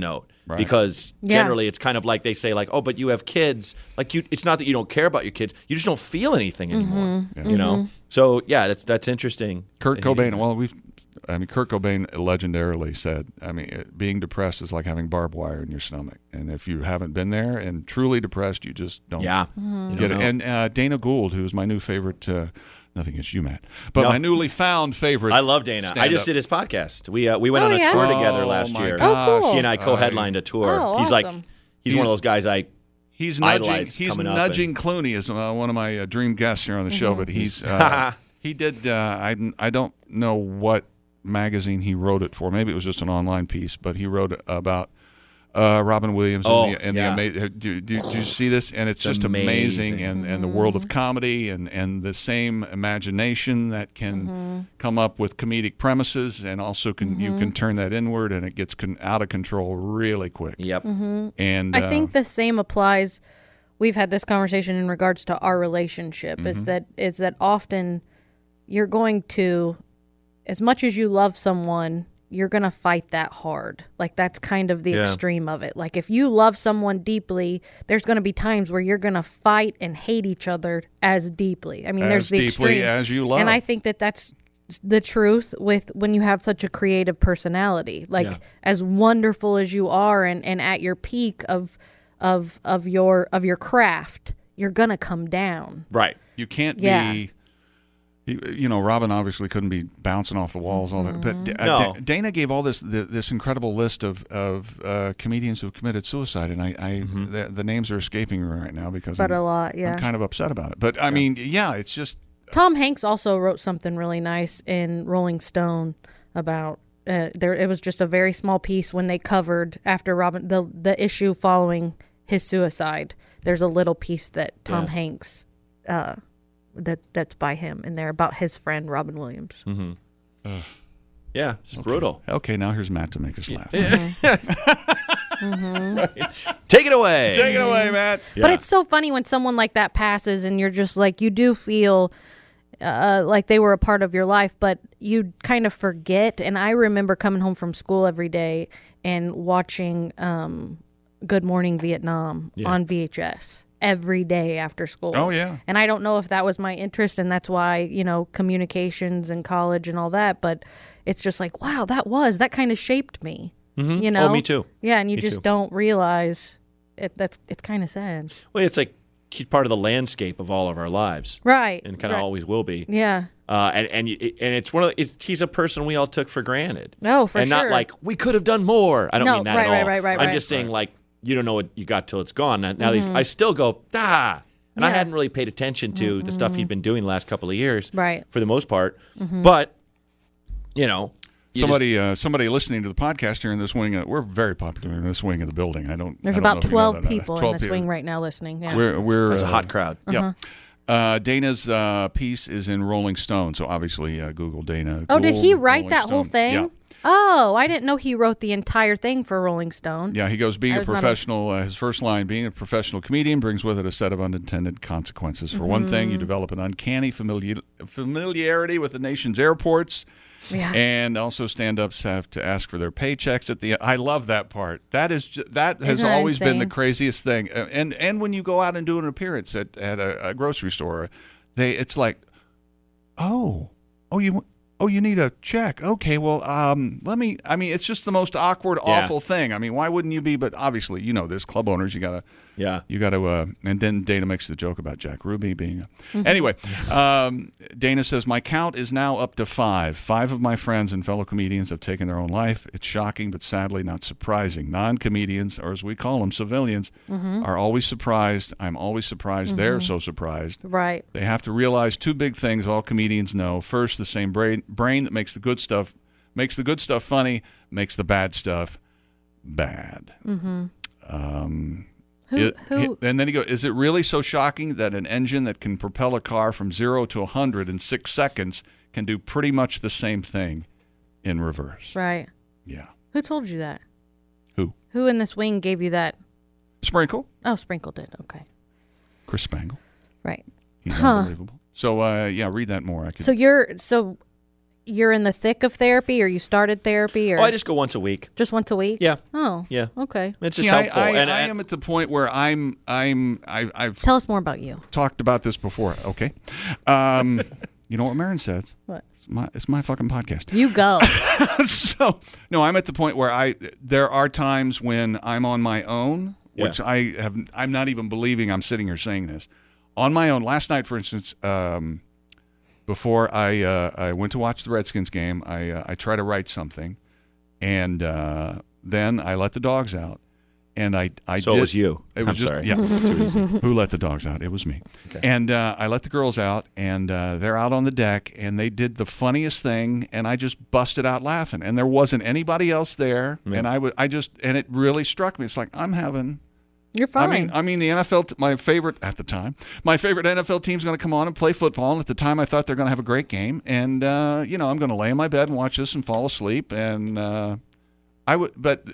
Right. because Yeah. generally it's kind of like they say like, oh, but you have kids. Like you, it's not that you don't care about your kids. You just don't feel anything anymore. Yeah. You know. So yeah, that's that's interesting. Kurt that he did Cobain. that. Well, we've. I mean, Kurt Cobain legendarily said, "I mean, it- being depressed is like having barbed wire in your stomach, and if you haven't been there and truly depressed, you just don't Yeah. Mm-hmm. You get don't it." know. And uh, Dana Gould, who's my new favorite. Uh, nothing against you, Matt, but No. my newly found favorite. I love Dana. I stand-up. just did his podcast. We uh, we went Oh, on a yeah? tour Oh, together last my year. gosh. Oh, cool. He and I co-headlined a tour. Oh, he's like, awesome. he's He- one of those guys I. He's nudging. idolized He's coming up nudging Clooney as uh, one of my uh, dream guests here on the show. But he's uh, he did. Uh, I I don't know what magazine he wrote it for. Maybe it was just an online piece, but he wrote about uh, Robin Williams Oh, and the, and yeah. the ama- do, do, do you see this? And it's, It's just amazing, amazing. and, and the world of comedy and, and the same imagination that can come up with comedic premises, and also can you can turn that inward, and it gets con- out of control really quick. Yep. And I uh, think the same applies. We've had this conversation in regards to our relationship. Mm-hmm. Is that is that often you're going to, as much as you love someone, you're going to fight that hard. Like that's kind of the Yeah. extreme of it. Like if you love someone deeply, there's going to be times where you're going to fight and hate each other as deeply. I mean, As there's the deeply extreme. as you love. And I think that that's the truth with when you have such a creative personality. Like Yeah. as wonderful as you are and, and at your peak of of of your of your craft, you're going to come down. Right. You can't Yeah. be, you, you know, Robin obviously couldn't be bouncing off the walls all that. But uh, No. Da- Dana gave all this th- this incredible list of of uh, comedians who've committed suicide, and I, I the, the names are escaping me right now because But I'm, a lot, yeah. I'm kind of upset about it. But I mean, yeah, it's just Tom Hanks also wrote something really nice in Rolling Stone about uh, there. It was just a very small piece when they covered after Robin the the issue following his suicide. There's a little piece that Tom Yeah. Hanks uh, that that's by him in there about his friend Robin Williams. Yeah. It's brutal. okay. Now here's Matt to make us laugh. Take it away. Take it away, Matt. But it's so funny when someone like that passes and you're just like, you do feel uh, like they were a part of your life, but you kind of forget. And I remember coming home from school every day and watching um, Good Morning Vietnam Yeah. on V H S every day after school. Oh, yeah. And I don't know if that was my interest, and that's why, you know, communications and college and all that, but it's just like, wow, that was, that kind of shaped me. You know? Oh, me too. Yeah, and you Me just too. don't realize it. That's, it's kind of sad. Well, it's like he's part of the landscape of all of our lives, Right. and kind of right. always will be. Yeah. Uh, and and you- and it's one of the, it's, he's a person we all took for granted. Oh, for and sure. not like we could have done more. I don't No, mean that right, at right, all. right, right, I'm right. just saying like you don't know what you got till it's gone. Now, now these, I still go ah, and I Yeah. hadn't really paid attention to the stuff he'd been doing the last couple of years, Right. For the most part, but you know. you just- Somebody, uh, somebody listening to the podcast here in this wing. Uh, we're very popular in this wing of the building. I don't. There's I don't know about if you know twelve that or not. people in twelve this people. wing right now listening. Yeah. We're we're That's a uh, hot crowd. Yeah. Uh, Dana's uh, piece is in Rolling Stone, so obviously uh, Google Dana. oh, did he Gould, write Rolling that whole Stone. thing? Yeah. Oh, I didn't know he wrote the entire thing for Rolling Stone. Yeah, he goes, being I a was not a- professional, uh, his first line, being a professional comedian brings with it a set of unintended consequences. For one thing, Mm-hmm. you develop an uncanny familiar- familiarity with the nation's airports. Yeah. And also stand-ups have to ask for their paychecks at the I love that part. That is ju- that has Isn't that always been the insane? craziest thing. Uh, And and when you go out and do an appearance at, at a, a grocery store, they it's like, "Oh, oh you oh you need a check. Okay, well, um let me I mean, it's just the most awkward Yeah. awful thing. I mean, why wouldn't you be? But obviously, you know this, club owners, you got to Yeah. you got to, uh, and then Dana makes the joke about Jack Ruby being a. Mm-hmm. Anyway, um, Dana says, my count is now up to five. Five of my friends and fellow comedians have taken their own life. It's shocking, but sadly not surprising. Non-comedians, or as we call them, civilians, Mm-hmm. are always surprised. I'm always surprised. They're so surprised. Right. They have to realize two big things all comedians know. First, the same brain, brain that makes the good stuff, makes the good stuff funny, makes the bad stuff bad. Mm-hmm. Um, Who? it- who? and then he goes, is it really so shocking that an engine that can propel a car from zero to one hundred in six seconds can do pretty much the same thing in reverse? Right. Yeah. Who told you that? Who? Who in this wing gave you that? Sprinkle. Oh, Sprinkle did. Okay. Chris Spangle. Right. He's Huh. unbelievable. So, uh, yeah, read that more. I could. So you're so you're in the thick of therapy, or you started therapy, or Oh, I just go once a week. just once a week? Yeah. Oh. Yeah. Okay. It's just See, I, helpful. I, and I and- am at the point where I'm I'm I, I've Tell us more about you. talked about this before. Okay, um, you know what Marin says? What? It's my it's my fucking podcast. You go. So no, I'm at the point where I there are times when I'm on my own, which Yeah. I have. I'm not even believing I'm sitting here saying this on my own. Last night, for instance, um, before I uh, I went to watch the Redskins game, I uh, I try to write something, and uh, then I let the dogs out, and I I So did, it was you. It was I'm just, sorry. Yeah, too easy. Who let the dogs out? It was me. And uh, I let the girls out, and uh, they're out on the deck, and they did the funniest thing, and I just busted out laughing, and there wasn't anybody else there, and I w- I just and it really struck me. It's like I'm having. You're fine. I mean, I mean, the N F L, t- my favorite at the time, my favorite N F L team's going to come on and play football. And at the time, I thought they're going to have a great game, and uh, you know, I'm going to lay in my bed and watch this and fall asleep. And uh, I would, but,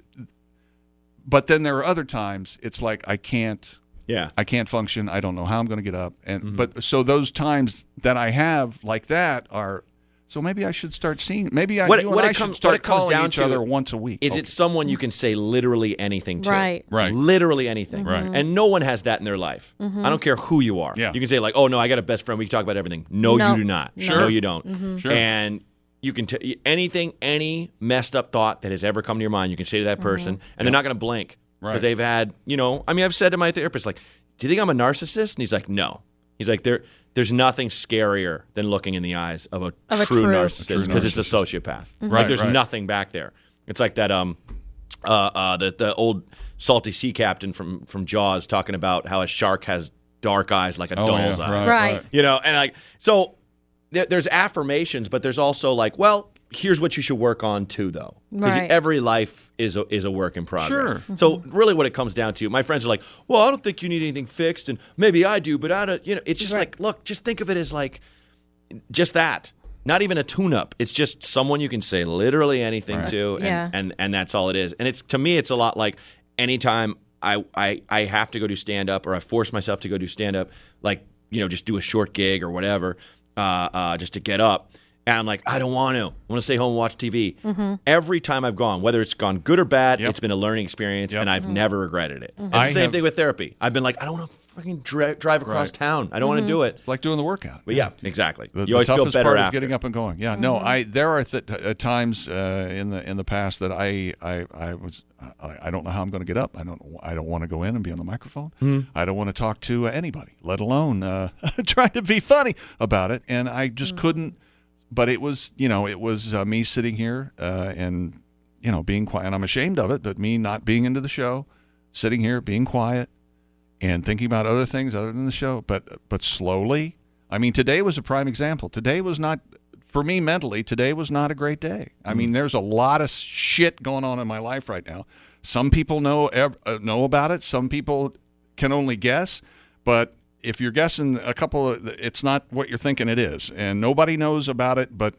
but then there are other times it's like I can't, Yeah. I can't function. I don't know how I'm going to get up. And but so those times that I have like that are. So maybe I should start seeing. Maybe I, What it- you what and it I comes- should start what it comes calling down each to other once a week. Is Okay. it someone you can say literally anything to? Right. Right. Literally anything. Right. And no one has that in their life. I don't care who you are. Yeah. You can say like, oh no, I got a best friend. We can talk about everything. No, No. you do not. Sure. No, you don't. Sure. And you can t- anything, any messed up thought that has ever come to your mind, you can say to that person, and they're not going to blink because Right. they've had, you know. I mean, I've said to my therapist, like, do you think I'm a narcissist? And he's like, no. He's like, there, there's nothing scarier than looking in the eyes of a Of a true, true- narcissist because it's a sociopath. Right, Like, there's right. nothing back there. It's like that. Um, uh, uh, the the old salty sea captain from from Jaws talking about how a shark has dark eyes like a Oh, doll's yeah, eyes. right, Right. You know, and like so, there, there's affirmations, but there's also like, well, here's what you should work on too, though, because Right. every life is a, is a work in progress. Sure. So really, what it comes down to, my friends are like, well, I don't think you need anything fixed, and maybe I do, but I don't. You know, it's just Right. like, look, just think of it as like, just that. Not even a tune-up. It's just someone you can say literally anything to, and, Yeah. and and that's all it is. And it's to me, it's a lot like anytime I I, I have to go do stand-up or I force myself to go do stand-up, like you know, just do a short gig or whatever, uh, uh, just to get up. And I'm like, I don't want to. I want to stay home and watch T V. Mm-hmm. Every time I've gone, whether it's gone good or bad, Yep. it's been a learning experience, Yep. and I've never regretted it. It's I the same have- thing with therapy. I've been like, I don't want to fucking dri- drive across Right. town. I don't want to do it. It's like doing the workout. But yeah, exactly. The, you the always feel toughest better part after. is getting up and going. Yeah, no, I there are th- t- uh, times uh, in the in the past that I I, I was I, I don't know how I'm going to get up. I don't I don't want to go in and be on the microphone. I don't want to talk to uh, anybody, let alone uh, try to be funny about it. And I just couldn't. But it was you know it was uh, me sitting here uh, and you know being quiet. And I'm ashamed of it, but me not being into the show, sitting here being quiet. And thinking about other things other than the show, but but slowly. I mean, today was a prime example. Today was not, for me mentally, today was not a great day. I mean, there's a lot of shit going on in my life right now. Some people know ev- uh, know about it. Some people can only guess. But if you're guessing a couple of, it's not what you're thinking it is. And nobody knows about it but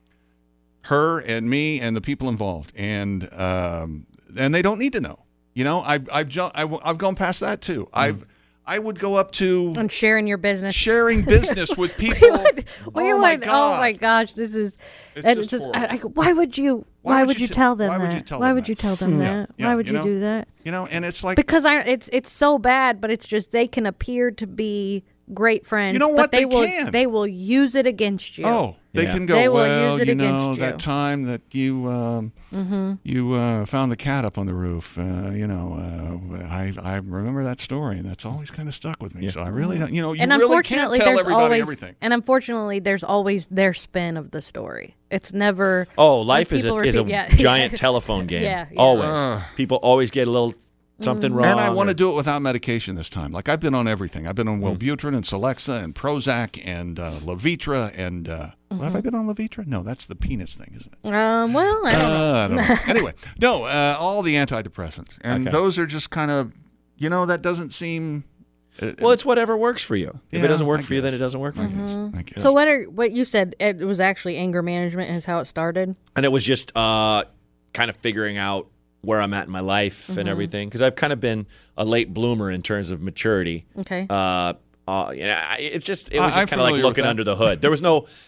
her and me and the people involved. And um, and they don't need to know. You know, I've I've ju- I've, I've gone past that too. I've I would go up to And sharing your business. sharing business with people. would, we oh, my would, God. oh my gosh, this is. It's and just it's just, I, horrible. I, go, why would you? Why, would you, t- tell them why that? would you tell why them would that? you tell them that? Yeah, why would you you, know? do that? You know, and it's like Because I, it's it's so bad, but it's just they can appear to be great friends. You know but what? They, They will. can. They will use it against you. oh, they Yeah. can go. They will well, use it you know against you." that time that you um, Mm-hmm. you uh, found the cat up on the roof. Uh, you know, uh, I I remember that story, and that's always kind of stuck with me. So I really don't. You know, you and really unfortunately, can't tell there's everybody always everything. and unfortunately, there's always their spin of the story. It's never. Oh, life when is a, people is a repeat- yeah. giant telephone game. Yeah, yeah. Always. Ugh. People always get a little something wrong. And I want to or- do it without medication this time. Like I've been on everything. I've been on Mm. Wellbutrin and Celexa and Prozac and uh, Levitra and uh, well, have I been on Levitra? No, that's the penis thing, isn't it? Um. Well, I don't know. Uh, I don't know. Anyway, no, uh, all the antidepressants, and Okay. those are just kind of, you know, that doesn't seem. Uh, Well, it's whatever works for you. If Yeah, it doesn't work I for you, then guess. it doesn't work for I you. guess, I guess. So what are what you said? It was actually anger management is how it started. And it was just uh, kind of figuring out where I'm at in my life Mm-hmm. and everything, because I've kind of been a late bloomer in terms of maturity. Okay. Uh, uh, you know, I- it's just it I- was I'm just kind of like familiar with looking that. under the hood. There was no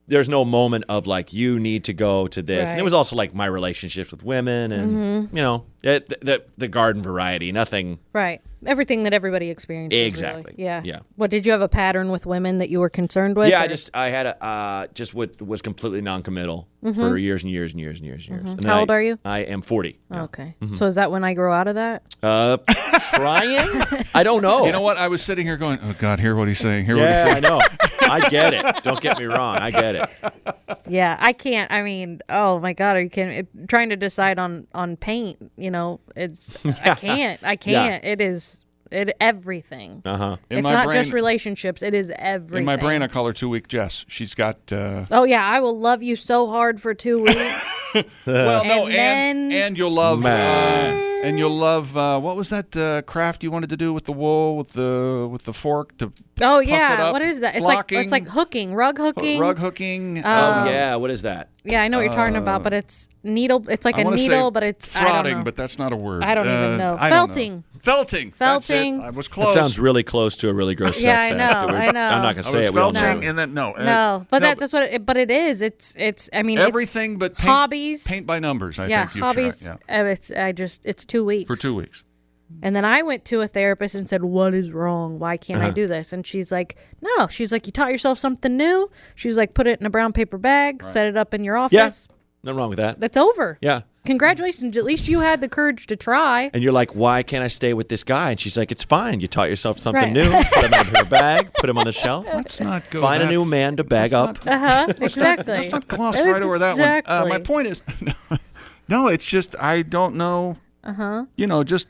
there's no moment of like you need to go to this. And it Right. was also like my relationships with women and Mm-hmm. you know it, the the garden variety. Nothing. Right. Everything that everybody experiences. really. Exactly. Yeah. Yeah. What, did you have a pattern with women that you were concerned with? Yeah, I or- just I had a uh, just what was completely non-committal for years and years and years and years and years. And then Mm-hmm. How old I- are you? I am forty. Okay. So is that when I grow out of that? Uh, trying? I don't know. You know what? I was sitting here going, "Oh God, hear what he's saying. Hear what he's Yeah, saying." I know. I get it. Don't get me wrong. I get it. Yeah, I can't. I mean, oh my God, are you kidding? It, trying to decide on on paint, you know, it's I can't. I can't. It is it everything. Uh huh. In It's my not brain, just relationships. It is everything. in my brain, I call her Two Week Jess. She's got. Uh, Oh yeah, I will love you so hard for two weeks. well, no, And and then- and you'll love. Uh, Man. and you'll love. Uh, what was that uh, craft you wanted to do with the wool with the with the fork to? Oh puff it yeah, up? what is that? It's Flocking, like it's like hooking, rug hooking. rug hooking. Oh um, yeah. What is that? Yeah, I know what you're talking about, but it's needle. It's like I a wanna say needle, but it's I don't frauding, know. but that's not a word. I don't Uh, even know. I don't Felting. know. Felting. That's it. Felting. I was That close. sounds really close to a really gross sex Yeah, I act. know, We're- I know. I'm not gonna I say was it. We all felting, know. and then no. uh, No, but no, that, that's what. It, but it is. It's. It's. I mean, it's everything but paint, hobbies. Paint by numbers. I yeah, think you hobbies. tried. Yeah. uh, It's. I just. It's two weeks For two weeks. And then I went to a therapist and said, "What is wrong? Why can't Uh-huh. I do this?" And she's like, "No." She's like, "You taught yourself something new." She was like, "Put it in a brown paper bag, set it up in your Yeah. office. Nothing wrong with that. That's over. Yeah. Congratulations. At least you had the courage to try." And you're like, why can't I stay with this guy? And she's like, it's fine. You taught yourself something Right. new. Put him in her bag. Put him on the shelf. Let's not go. Find a that new man to bag up. Uh huh. Exactly. Let's not gloss right over that one. Uh, Exactly. my point is, no, it's just I don't know. Uh huh. You know, just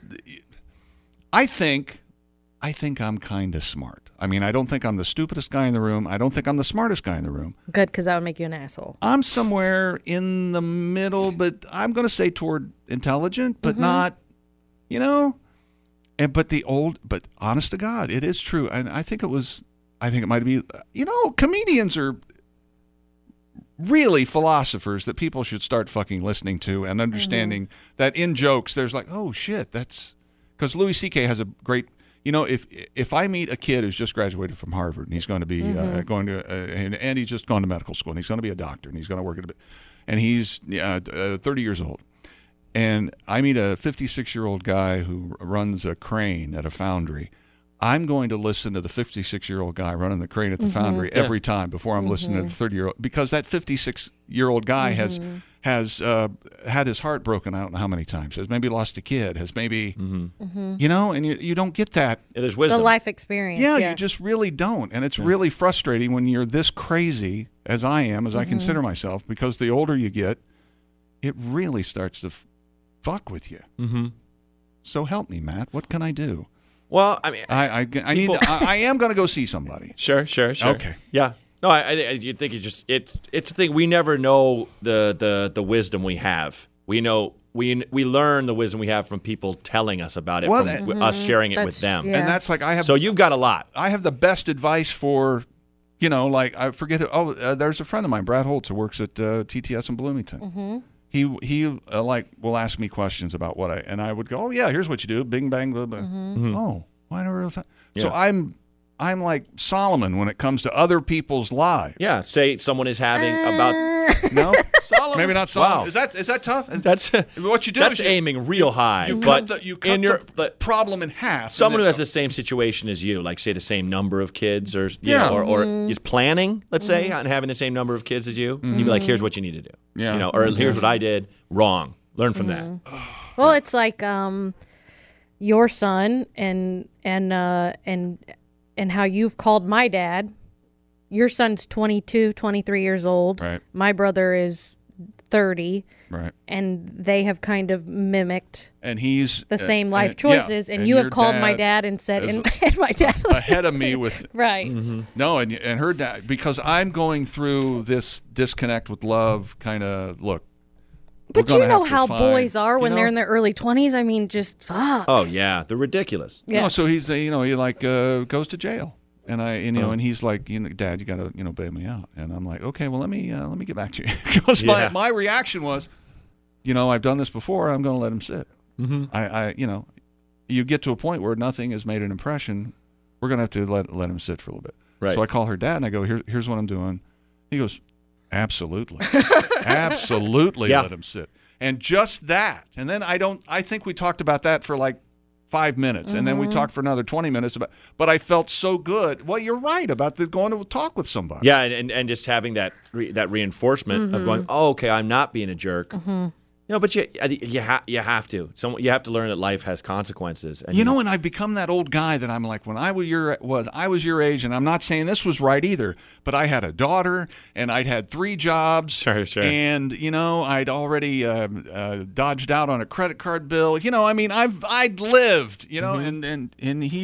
I think, I think I'm kind of smart. I mean, I don't think I'm the stupidest guy in the room. I don't think I'm the smartest guy in the room. Good, because that would make you an asshole. I'm somewhere in the middle, but I'm going to say toward intelligent, but Mm-hmm. not, you know. And but the old, but honest to God, it is true. And I think it was, I think it might be, you know, comedians are really philosophers that people should start fucking listening to and understanding that in jokes there's like, oh shit, that's because Louis C K has a great, you know, if if I meet a kid who's just graduated from Harvard and he's going to be uh, going to uh, and, and he's just gone to medical school and he's going to be a doctor and he's going to work at a, and he's uh, uh, thirty years old. And I meet a fifty-six year old guy who runs a crane at a foundry. I'm going to listen to the fifty-six year old guy running the crane at the foundry every time before I'm listening to the thirty year old, because that fifty-six year old guy has has uh, had his heart broken out how many times? Has maybe lost a kid? Has maybe you know? And you you don't get that. Yeah, there's The wisdom. life experience. Yeah, Yeah, you just really don't, and it's really frustrating when you're this crazy as I am, as I consider myself, because the older you get, it really starts to f- fuck with you. mm-hmm. So help me, Matt. What can I do? Well, I mean, I I, I need. I, I am going to go see somebody. sure, sure, sure. Okay. Yeah. No, I, I, I you think it's just it's it's the thing. We never know the the the wisdom we have. We know we we learn the wisdom we have from people telling us about it, Well, from that- us sharing it with That's- them. yeah. And that's like I have. So you've got a lot. I have the best advice for, you know, like I forget. Who, oh, uh, there's a friend of mine, Brad Holtz, who works at uh, T T S in Bloomington. Mm-hmm. He he uh, like will ask me questions about what I and I would go, oh yeah, here's what you do, bing bang, blah, blah. Mm-hmm. Oh, why never really thought. So Yeah. I'm I'm like Solomon when it comes to other people's lives. Yeah. Say someone is having about No, Solomon. maybe not Solomon. Wow. Is that is that tough? That's what you do. That's is you, aiming real high. you but cut the you cut in your the, the, problem in half. and someone who then- has the same situation as you, like say the same number of kids, or you Yeah. know, or, or Mm-hmm. is planning, let's say, and having the same number of kids as you, you'd be like, here's what you need to do. Yeah. You know, or here's what I did wrong. Learn from that. Well, it's like um, your son and and uh, and and how you've called my dad. Your son's twenty-two, twenty-three years old. Right. My brother is thirty, right. and they have kind of mimicked And he's the uh, same life and- yeah, choices. And, you have your called my dad and said, is and, and my dad was ahead of me with right. no, and and her dad, because I'm going through this disconnect with love kind of look. But we're you gonna know have to how find- boys are when you they're know? in their early twenties. I mean, just fuck. Oh yeah, they're ridiculous. Yeah. No, so he's uh, you know he like uh, goes to jail, and I and, you know Oh. and he's like, you know, Dad, you got to you know bail me out, and I'm like, okay, well let me uh, let me get back to you, because my Yeah. my reaction was, you know, I've done this before, I'm going to let him sit. Mm-hmm. I, I you know, you get to a point where nothing has made an impression, we're going to have to let let him sit for a little bit. Right. So I call her dad and I go, here's here's what I'm doing. He goes, Absolutely. Absolutely Yeah. let him sit. And just that. And then I don't I think we talked about that for like five minutes, and then we talked for another twenty minutes about. But I felt so good. Well, you're right about the going to talk with somebody. Yeah, and, and, and just having that re, that reinforcement of going, oh, okay, I'm not being a jerk. You know, but you you ha- you have to. Some you have to learn that life has consequences. And You know, and I've become that old guy that I'm like, when I was your was I was your age, and I'm not saying this was right either, but I had a daughter, and I'd had three jobs, Sure, sure. and you know, I'd already uh, uh, dodged out on a credit card bill. You know, I mean, I've I'd lived, you know, and and and he,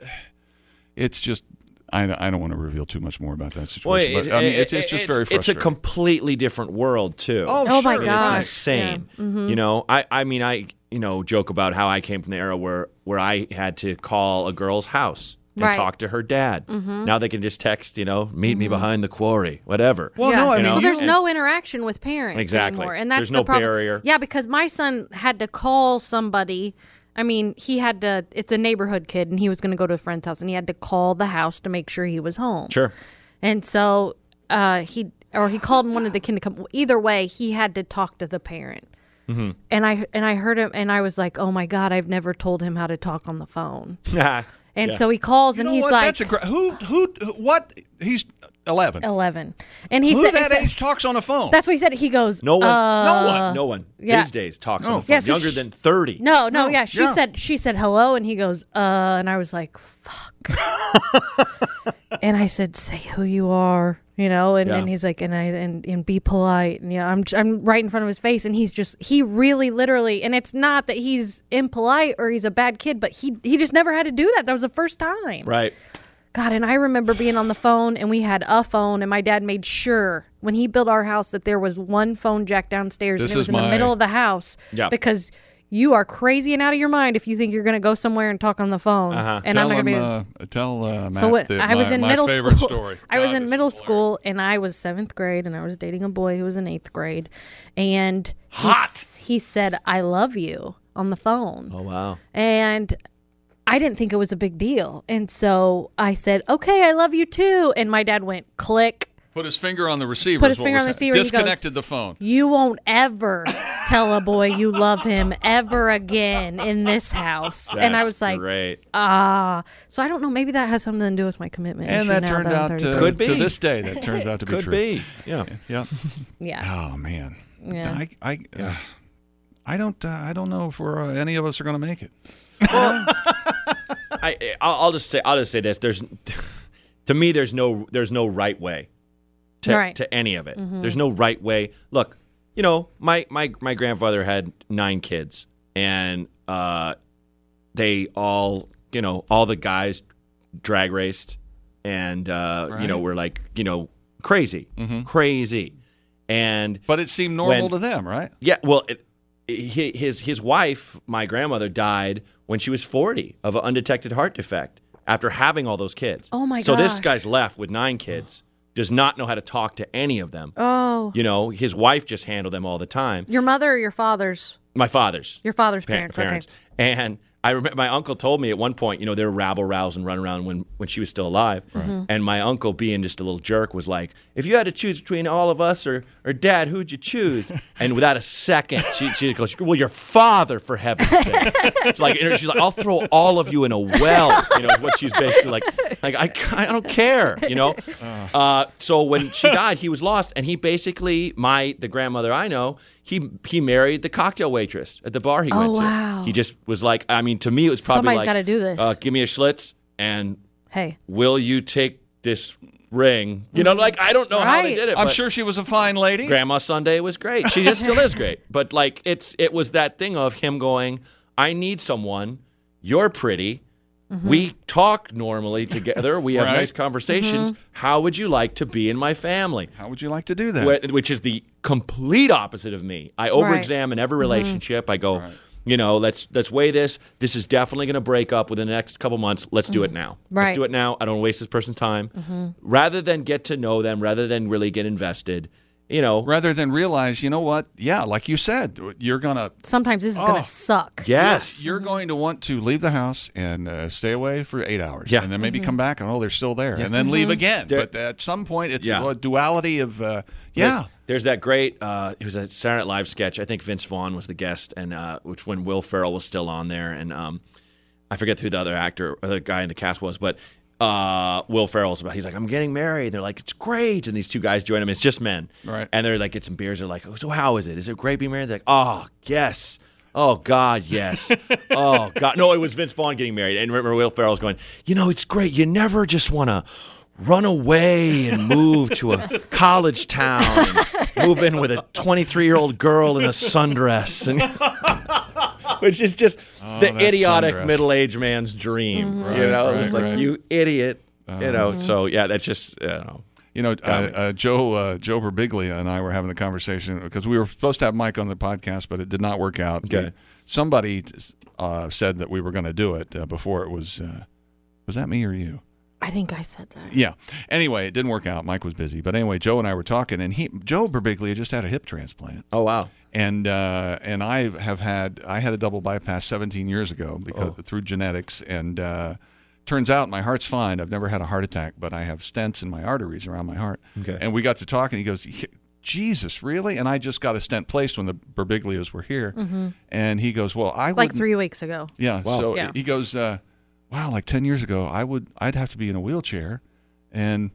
it's just. I, I don't want to reveal too much more about that situation, Well, but it- I mean, it- it's, it's just it's- very It's a frustrating. completely different world too. Oh, Oh, my sure. gosh. It's insane. Yeah. You know, I, I mean, I you know joke about how I came from the era where where I had to call a girl's house and Right. talk to her dad. Now they can just text, you know, meet me behind the quarry, whatever. Well, Yeah. no, I You mean, know? so there's and- no interaction with parents Exactly. anymore, and that's There's the no problem. barrier. Yeah, because my son had to call somebody. I mean, he had to. It's a neighborhood kid, and he was going to go to a friend's house, and he had to call the house to make sure he was home. Sure. And so uh, he or he called and wanted the kid to come. Either way, he had to talk to the parent. Mm-hmm. And I and I heard him, and I was like, "Oh my God, I've never told him how to talk on the phone." And Yeah. so he calls, you and know he's what? like, That's a great. Who who what? He's eleven. eleven, and he Who said, that it said- age talks on a phone? "That's what he said." He goes, No one, uh, no one, no one yeah. these days talks No. on the phone. Yeah, so Younger sh- than thirty. No, no, No, yeah. She yeah. said she said hello, and he goes, uh, and I was like, fuck. And I said, say who you are, you know, and, Yeah. and he's like, and I and, and be polite, and yeah, I'm I'm right in front of his face, and he's just he really literally, and it's not that he's impolite or he's a bad kid, but he he just never had to do that. That was the first time. Right. God, and I remember being on the phone, and we had a phone, and my dad made sure when he built our house that there was one phone jack downstairs, This and it was is in the my- middle of the house, Yeah. because you are crazy and out of your mind if you think you're going to go somewhere and talk on the phone. Uh-huh. And tell I'm not him, going to be. uh, tell uh, Matt So what? the- I was my- in my middle favorite school. Story. I was God, in this middle is hilarious. school, and I was seventh grade, and I was dating a boy who was in eighth grade, and he, Hot. s- he said, "I love you" on the phone, Oh wow. and I didn't think it was a big deal, and so I said, "Okay, I love you too," and my dad went click. Put his finger on the receiver. Put is his what finger we're on the saying. receiver, he goes- Disconnected the phone. You won't ever tell a boy you love him ever again in this house. and I That's was like, great. ah. So I don't know. Maybe that has something to do with my commitment. And issue that now turned I'm out to, thirty-three. Could to be. this day. That turns out to be Could true. be. Yeah. Yeah. Yeah. Oh man. Yeah. I I, uh, I don't uh, I don't know if we're uh, any of us are going to make it. I I'll, I'll just say I'll just say this. There's to me there's no there's no right way to Right. to any of it. There's no right way. Look, you know, my my my grandfather had nine kids, and uh, they all you know all the guys drag raced, and uh, you know Right. were like you know crazy, crazy, and But it seemed normal When- to them, right? yeah, well, it, hi- his his wife, my grandmother, died when she was forty of an undetected heart defect after having all those kids. Oh, my So this gosh. guy's left with nine kids, does not know how to talk to any of them. Oh, You know, his wife just handled them all the time. your mother or your father's? My father's Your father's pa- parents. parents, Okay. and I remember my uncle told me at one point, you know, they were rabble rouse and run around when, when she was still alive. Mm-hmm. And my uncle, being just a little jerk, was like, if you had to choose between all of us or, or dad, who'd you choose? And without a second, she, she goes, well, your father, for heaven's sake. It's like, she's like, I'll throw all of you in a well, you know, is what she's basically like. Like, I, I don't care, you know? Uh, so when she died, he was lost. And he basically, my the grandmother I know, he he married the cocktail waitress at the bar he Oh, went to. wow. He just was like, I mean, to me, it was probably Somebody's like, gotta do this. Uh, give me a Schlitz, and Hey. will you take this ring? You know, like, I don't know how they Right. did it. I'm but sure she was a fine lady. Grandma Sunday was great. She just still is great. But, like, it's it was that thing of him going, I need someone. You're pretty. We talk normally together. We have Right. nice conversations. How would you like to be in my family? How would you like to do that? Wh- which is the complete opposite of me. I over-examine every relationship. I go, you know, let's let's weigh this. This is definitely going to break up within the next couple months. Let's do it now. Let's Right. do it now. I don't waste this person's time. Rather than get to know them, rather than really get invested, you know, Rather than realize, you know what? Yeah, like you said, you're gonna. Sometimes this is Oh. going to suck. yes, You're going to want to leave the house and uh, stay away for eight hours. Yeah. And then maybe come back and, oh, they're still there. And then leave again. There- but at some point, it's Yeah. a duality of, uh, There's, yeah. there's that great. Uh, it was a Saturday Night Live sketch. I think Vince Vaughn was the guest, and uh, which when Will Ferrell was still on there, and um, I forget who the other actor or the guy in the cast was, but uh, Will Ferrell's about. He's like, I'm getting married. And they're like, it's great, and these two guys join him. It's just men, Right. And they're like, get some beers. They're like, oh, so how is it? Is it great being married? They're like, oh yes. Oh God, yes. Oh God, no, it was Vince Vaughn getting married, and remember Will Ferrell's going, you know, it's great. You never just want to run away and move to a college town and move in with a twenty-three-year-old girl in a sundress, and which is just the that idiotic sundress. middle-aged man's dream. You Right, know, right, it's like right. you idiot. You know, so yeah, that's just you know. You know, uh, Got me. uh, Joe uh, Joe Berbiglia and I were having the conversation because we were supposed to have Mike on the podcast, but it did not work out. Okay. We- somebody uh, said that we were going to do it uh, before it was. Uh, was that me or you? I think I said that. Yeah. Anyway, it didn't work out. Mike was busy, but anyway, Joe and I were talking, and he Joe Berbiglia just had a hip transplant. Oh wow. And uh, and I have had I had a double bypass seventeen years ago because Oh. through genetics, and uh, turns out my heart's fine. I've never had a heart attack, but I have stents in my arteries around my heart. Okay. And we got to talking. He goes, Jesus, really? And I just got a stent placed when the Berbiglias were here, and he goes, well, I Like wouldn't- three weeks ago. Yeah. Wow. So Yeah. he goes, uh, wow, like ten years ago, I would I'd have to be in a wheelchair, and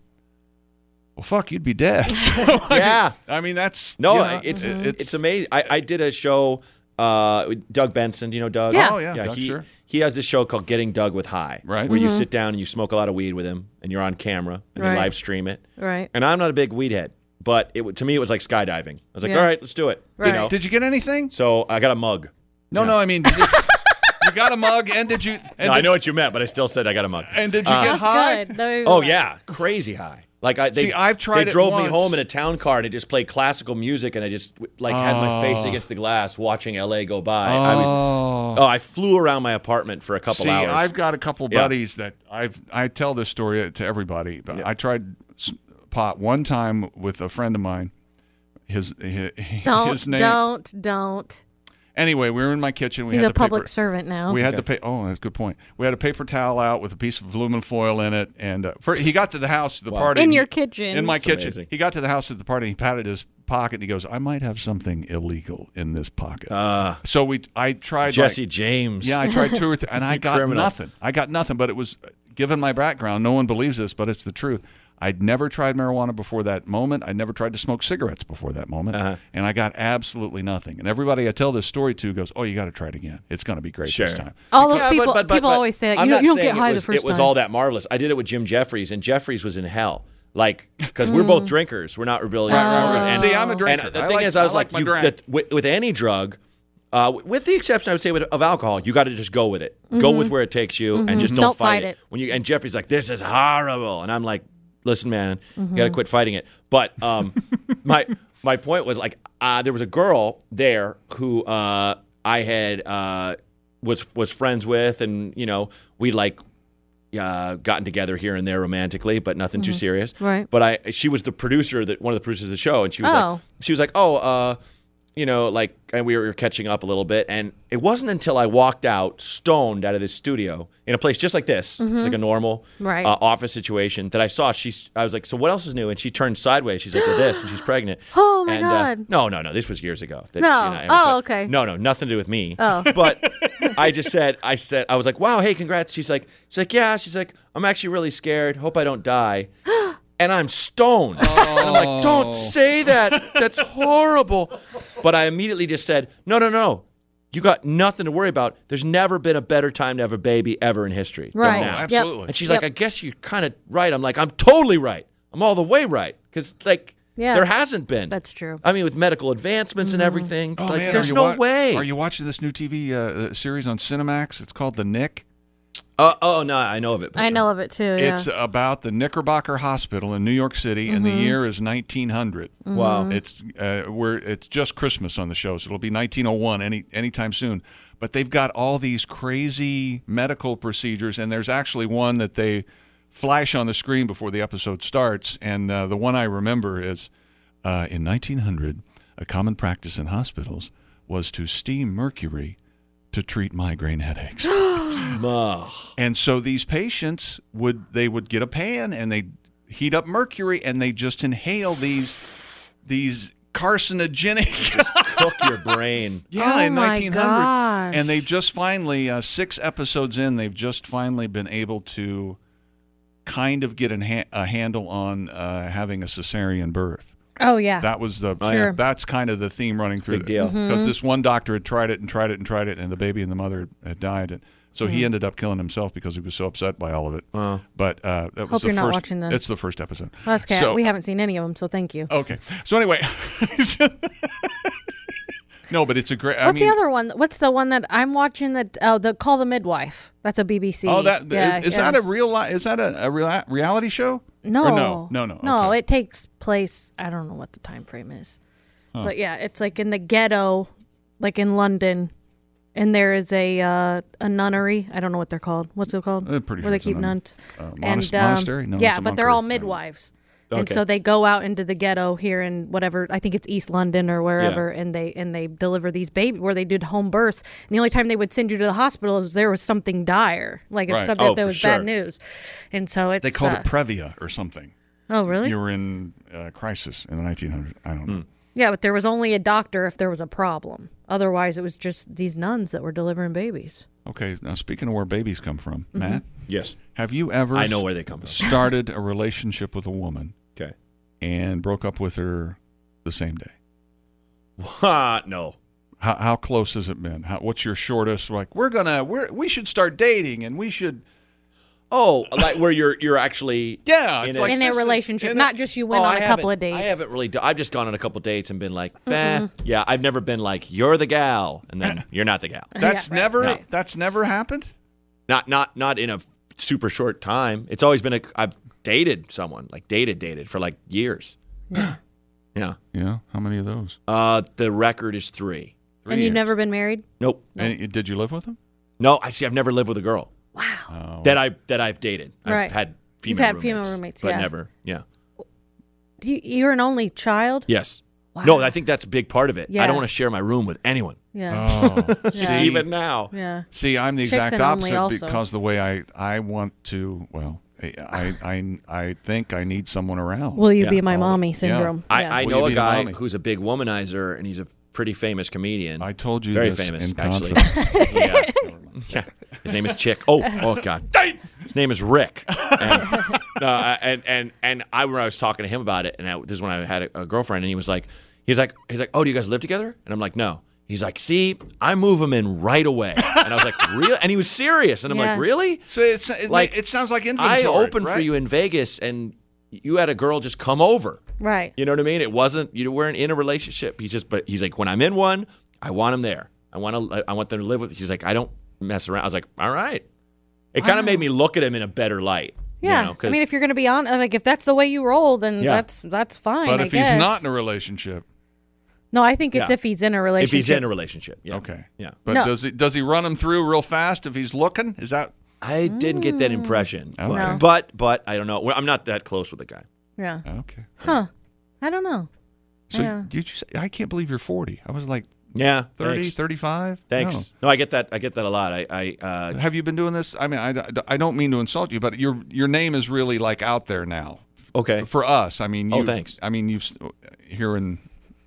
well, fuck, you'd be dead. Yeah. I mean, that's No, you know, it's, it- it's amazing. I, I did a show. Uh, with Doug Benson, do you know Doug? Yeah. Oh, yeah, Doug, he, sure. he has this show called Getting Doug with High, Right. Where you sit down and you smoke a lot of weed with him, and you're on camera, and Right. they live stream it. Right. And I'm not a big weed head, but it w- to me it was like skydiving. I was like, Yeah. all right, let's do it. You Right. know. Did you get anything? So I got a mug. No, no. I mean, did you, you got a mug, and did you? And No, did, I know what you meant, but I still said I got a mug. And did you get That's high? good. There you Oh go. yeah, crazy high. Like I, they, See, I've tried They it drove me once. home in a town car and it just played classical music, and I just like had my face Oh. against the glass watching L A go by. I was, Oh. oh, I flew around my apartment for a couple See, hours. I've got a couple Yeah. buddies that I've I tell this story to everybody, but Yeah. I tried s- pot one time with a friend of mine. His his, Don't, his name. don't, don't. Anyway, we were in my kitchen. We He's had a the public paper, servant now. We had the pa- oh, that's a good point. We had a paper towel out with a piece of aluminum foil in it, and uh, for, he got to the house, the Wow. party, In and your he- kitchen. in my That's kitchen. amazing. He got to the house at the party. He patted his pocket, and he goes, "I might have something illegal in this pocket." uh, so we, I tried Jesse like, James. yeah, I tried two or three, and I got Criminal. nothing. I got nothing, but it was, given my background, no one believes this, but it's the truth. I'd never tried marijuana before that moment. I'd never tried to smoke cigarettes before that moment, Uh-huh. and I got absolutely nothing. And everybody I tell this story to goes, "Oh, you got to try it again. It's going to be great Sure. this time." All those Yeah, but- people, but- but- people but always say that. I'm You, not don't- you don't saying get high it was, the first It was time. all that marvelous. I did it with Jim Jeffries, and Jeffries was in hell. Like, because we're both drinkers. We're not really Right, right, smokers. right. And, See, I'm a drinker. And the I thing like- is, I was I like like, my you, drink. that, with, with any drug, uh, with the exception, I would say, with, of alcohol, you got to just go with it. Go with where it takes you, and just don't, Don't fight, fight it. it. When you and Jeffrey's like, "This is horrible," and I'm like, "Listen, man, you got to quit fighting it." But um, my my point was like, uh, there was a girl there who uh, I had uh, was was friends with, and you know, we like. Uh, gotten together here and there romantically, but nothing too serious. Right. But I, she was the producer that one of the producers of the show, and she was Oh. like, she was like, oh, uh, you know, like, and we were, we were catching up a little bit, and it wasn't until I walked out stoned out of this studio in a place just like this, it's like a normal Right. uh, office situation that I saw. She's, I was like, so what else is new? And she turned sideways. She's like, with this, and she's pregnant. Oh, my and, God. Uh, no, no, no. This was years ago. That No. she and I- Oh, okay. No, no, nothing to do with me. Oh. But I just said, I said, I was like, wow, hey, congrats. She's like, she's like, yeah. She's like, I'm actually really scared. Hope I don't die. And I'm stoned. And I'm like, don't say that. That's horrible. But I immediately just said, no, no, no. You got nothing to worry about. There's never been a better time to have a baby ever in history than Right. Oh, now. Yep. absolutely. And she's Yep. like, I guess you're kind of right. I'm like, I'm totally right. I'm all the way right. Because, like, Yeah. there hasn't been. That's true. I mean, with medical advancements and everything, Oh, like, man, there's are you no wa- way. Are you watching this new T V uh, series on Cinemax? It's called The Nick. Uh, oh, no, I know of it. but- I know of it too. Yeah. It's about the Knickerbocker Hospital in New York City, and the year is nineteen hundred. Wow. It's uh, we're it's just Christmas on the show, so it'll be nineteen oh one any anytime soon. But they've got all these crazy medical procedures, and there's actually one that they flash on the screen before the episode starts. And uh, the one I remember is uh, in nineteen hundred, a common practice in hospitals was to steam mercury to treat migraine headaches. Ugh. And so these patients would they would get a pan and they heat up mercury and they just inhale these these carcinogenic Just cook your brain. yeah Oh in my nineteen hundred. gosh. And they've just finally uh, six episodes in they've just finally been able to kind of get an ha- a handle on uh, having a cesarean birth. Oh yeah. That was the Oh, yeah. that's kind of the theme running through Big deal. Mm-hmm. because this one doctor had tried it and tried it and tried it and the baby and the mother had died and so Mm. he ended up killing himself because he was so upset by all of it. Wow. But uh, that was Hope the you're not first, watching them. It's the first episode. Well, that's okay. So- We haven't seen any of them, so thank you. Okay. So anyway, no, but it's a great. I What's mean, the other one? What's the one that I'm watching? That oh, the Call the Midwife. That's a B B C. Oh, that yeah, is, is yeah. that a real? Li- is that a, a real, reality show? No, Or no, no, no. no. Okay. It takes place. I don't know what the time frame is, but yeah, it's like in the ghetto, like in London, and there is a uh, a nunnery. I don't know what they're called. What's it called? Uh, pretty Where sure they it's a keep nun- nuns. uh, and monas- um, monastery? No, yeah, it's a but they're monk all or- I don't know. midwives. And Okay. so they go out into the ghetto here in whatever I think it's East London or wherever, and they and they deliver these babies where they did home births. And the only time they would send you to the hospital is there was something dire, like if Right. something Oh, if there for was sure. bad news. And so it's They called uh, it Previa or something. oh really? You were in uh, crisis in the nineteen hundreds. I don't know. Yeah, but there was only a doctor if there was a problem. Otherwise, it was just these nuns that were delivering babies. Okay. Now speaking of where babies come from, Mm-hmm. Matt, Yes. have you ever I know where they come from. started a relationship with a woman Okay. and broke up with her the same day? No. How, how close has it been? How, what's your shortest? Like we're gonna we're we should start dating and we should. Oh, like where you're you're actually Yeah, In it's a- like in a this is- relationship, in a- not just you went Oh, on I a couple haven't- of dates. I haven't really. Do- I've just gone on a couple dates and been like, "Bah." Yeah, I've never been like, "You're the gal," and then you're not the gal. That's Yeah, right, never right. that's never happened. Not not not in a f- super short time. It's always been a. I've dated someone like dated dated for like years. Yeah. Yeah. Yeah, how many of those? Uh, the record is three. Three And you've years. never been married? Nope. And you- did you live with them? No, I see. I've never lived with a girl Oh, that I that I've dated. I've Right. had female You've had roommates, female roommates, but yeah. never. Yeah. Do you, you're an only child? Yes. Wow. No, I think that's a big part of it. I Yeah. don't want to share my room with anyone. Yeah. oh. Yeah. see, Even now. Yeah. see, I'm the Chicks exact and only opposite also. because the way I I want to. Well, I I I think I need someone around. Will you Yeah. be my Oh, mommy yeah. syndrome? I, Yeah. I Will know you a be the guy mommy? who's a big womanizer, and he's a pretty famous comedian. I told you Very this famous, in actually. confidence. yeah. yeah. His name is Chick. Oh, oh God. His name is Rick. And, uh, and and and I when I was talking to him about it, and I, this is when I had a, a girlfriend, and he was like, he's like, he's like, oh, do you guys live together? And I'm like, no. He's like, see, I move him in right away. And I was like, really? And he was serious, and I'm Yeah. like, really? So it's it, Like, like it sounds like inventory. I opened right? for you in Vegas, and you had a girl just come over. Right. You know what I mean? It wasn't you weren't in a relationship. He's just, but he's like, when I'm in one, I want him there. I want to, I want them to live with. He's like, I don't mess around. I was like, all right. It kind of made me look at him in a better light. Yeah. You know, 'cause- I mean, if you're going to be on, like, if that's the way you roll, then Yeah. that's that's fine. But I if guess. he's not in a relationship, no, I think it's Yeah. if he's in a if relationship. he's in a relationship, yeah. okay. Yeah. But No. does he does he run him through real fast if he's looking? Is that I didn't get that impression. Okay. But, No. but but I don't know. Well, I'm not that close with the guy. Yeah. okay? Huh. I don't know. So Yeah. you just, I can't believe you're forty. I was like Yeah. thirty, Thanks. thirty-five. Thanks. No. I get that. I get that a lot. I. I uh, No. Have you been doing this? I mean, I, I don't mean to insult you, but your your name is really like out there now okay. for us. I mean, you, Oh, thanks. I mean, you've here in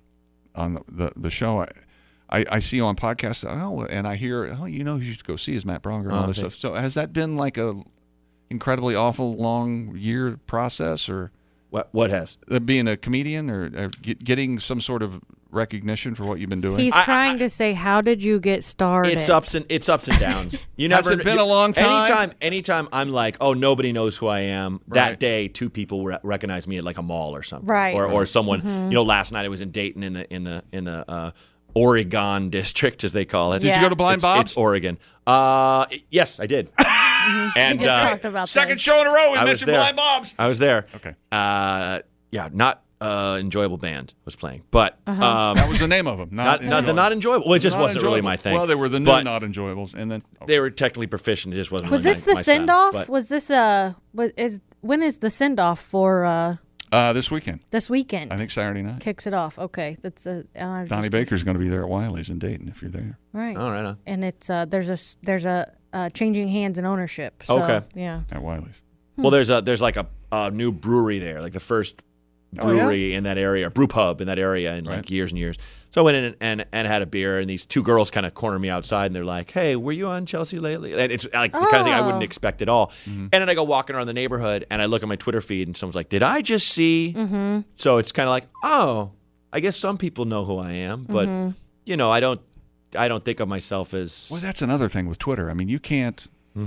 on the the, the show. I, I, I see you on podcasts. Oh, and I hear, oh, you know, who you should go see is Matt Bronger and all Oh, this thanks. stuff. So has that been like a incredibly awful long year process, or What what has? uh, being a comedian, or, or get, getting some sort of recognition for what you've been doing? He's I- trying to say, how did you get started? It's ups and it's ups and downs. You Has never it been you- a long time? Anytime, anytime I'm like, oh, nobody knows who I am. Right. That day, two people re- recognize me at like a mall or something, Right. Or or someone. You know, last night I was in Dayton in the in the in the uh, Oregon district, as they call it. Did Yeah. you go to Blind It's, Bob's? it's Oregon. Uh, yes, I did. and We just uh, talked about Second this. show in a row we I was mentioned there. Blind Bob's. I was there. Okay. Uh, yeah, not uh, enjoyable band was playing, but Uh-huh. um, That was the name of them. not Not, not, the enjoyable. not enjoyable. Well, it just Not wasn't really enjoyable. my thing. Well, they were the new But not enjoyables, and then They were technically proficient. It just wasn't. Was really this my, the my style. send off? But- Was this uh was is when is the send off for uh Uh, this weekend. This weekend. I think Saturday night. Kicks it off. Okay. That's a, uh, Donnie just- Baker's going to be there at Wiley's in Dayton if you're there. Right. All right. And it's uh, there's a s- there's a uh, changing hands and ownership. So, Okay. Yeah. At Wiley's. Well, there's a there's like a, a new brewery there, like the first Oh, yeah? brewery in that area, brew pub in that area in like Right. years and years. So I went in and, and, and had a beer, and these two girls kind of cornered me outside, and they're like, "Hey, were you on Chelsea lately?" And it's like the kind of thing I wouldn't Oh. expect at all. Mm-hmm. And then I go walking around the neighborhood, and I look at my Twitter feed, and someone's like, "Did I just see?" Mm-hmm. So it's kind of like, oh, I guess some people know who I am, but Mm-hmm. you know, I don't. I don't think of myself as. Well, that's another thing with Twitter. I mean, you can't.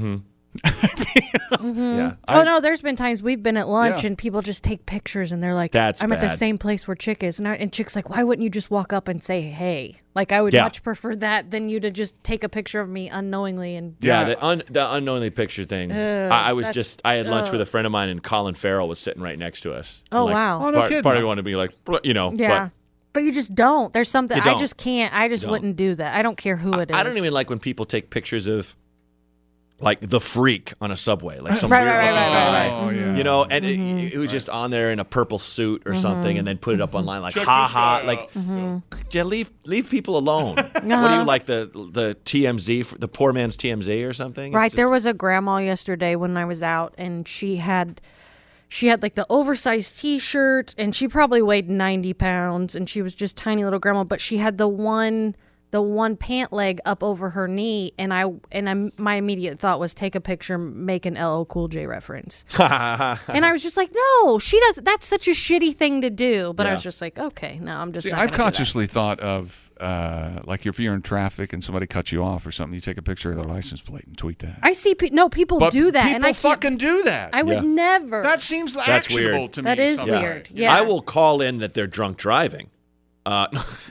Yeah. Oh no, there's been times we've been at lunch Yeah. and people just take pictures and they're like, That's "I'm at the bad. same place where Chick is," and, I, and Chick's like, "Why wouldn't you just walk up and say hey?" Like I would Yeah. much prefer that than you to just take a picture of me unknowingly and. Yeah, Yeah. the un, the unknowingly picture thing. I, I was that's- just I had lunch with a friend of mine, and Colin Farrell was sitting right next to us. Oh, Like, wow. Oh, no part, kidding. part of me wanted to be like, you know, Yeah. But you just don't. There's something You I don't. just can't. I just don't. wouldn't do that. I don't care who it but is. I don't even like when people take pictures of like the freak on a subway, like some Right, weird right, looking right, right, guy. right, Oh, yeah. You know, and it, it was just on there in a purple suit or something, and then put it up online like, Check ha this ha, guy like, Mm-hmm. yeah, leave leave people alone. What do you like the the T M Z, the poor man's T M Z or something? It's Right. There just- was a grandma yesterday when I was out, and she had she had like the oversized T-shirt, and she probably weighed ninety pounds, and she was just tiny little grandma, but she had the one the one pant leg up over her knee, and I and I, my immediate thought was take a picture, make an L L Cool J reference, and I was just like, no, she does. That's such a shitty thing to do. But I Yeah. was just like, okay, no, I'm just. See, not I've gonna do that. consciously thought of, uh, like, if you're in traffic and somebody cuts you off or something, you take a picture of their license plate and tweet that. I see. Pe- no, people But do that, people and I can't. fucking do that. I would Yeah. never. that seems That's actionable weird. to me. That is somehow. weird. Yeah. I will call in that they're drunk driving. Uh,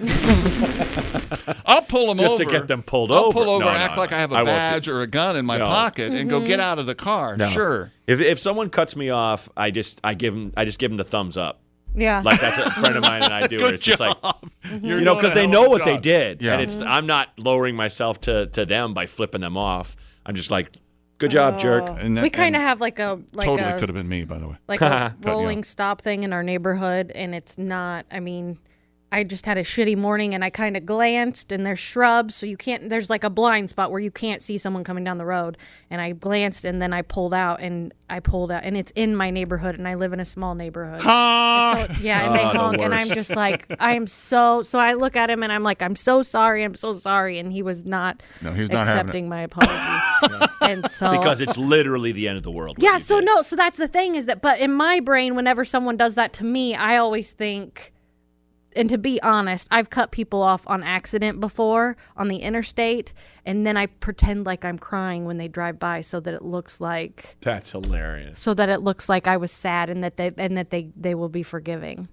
I'll pull them Just over. to get them pulled I'll over. pull over, No, no, act no. like I have a I won't do- badge or a gun in my No. pocket, and go get out of the car. No. Sure. If if someone cuts me off, I just I give them I just give them the thumbs up. Yeah. Like that's what a friend of mine and I do. Where Good it's just like You're you know doing because a they hell know of a what they job. did, Yeah. and it's I'm not lowering myself to to them by flipping them off. I'm just like, good job, jerk. And that- we kind of and have like a like totally a could have been me, by the way. like a you rolling off. stop thing in our neighborhood, and it's not. I mean, I just had a shitty morning, and I kind of glanced, and there's shrubs, so you can't. There's like a blind spot where you can't see someone coming down the road, and I glanced, and then I pulled out, and I pulled out, and it's in my neighborhood, and I live in a small neighborhood. Ah! So it's, yeah, and they Oh, the honk, and I'm worst. just like, I am so. So I look at him, and I'm like, I'm so sorry, I'm so sorry, and he was not, No, he was not having accepting my apology, and so Because it's literally the end of the world. what yeah, you so did. no, so that's the thing is that, but in my brain, whenever someone does that to me, I always think, and to be honest, I've cut people off on accident before on the interstate, and then I pretend like I'm crying when they drive by, so that it looks like, That's hilarious. so that it looks like I was sad, and that they and that they they will be forgiving.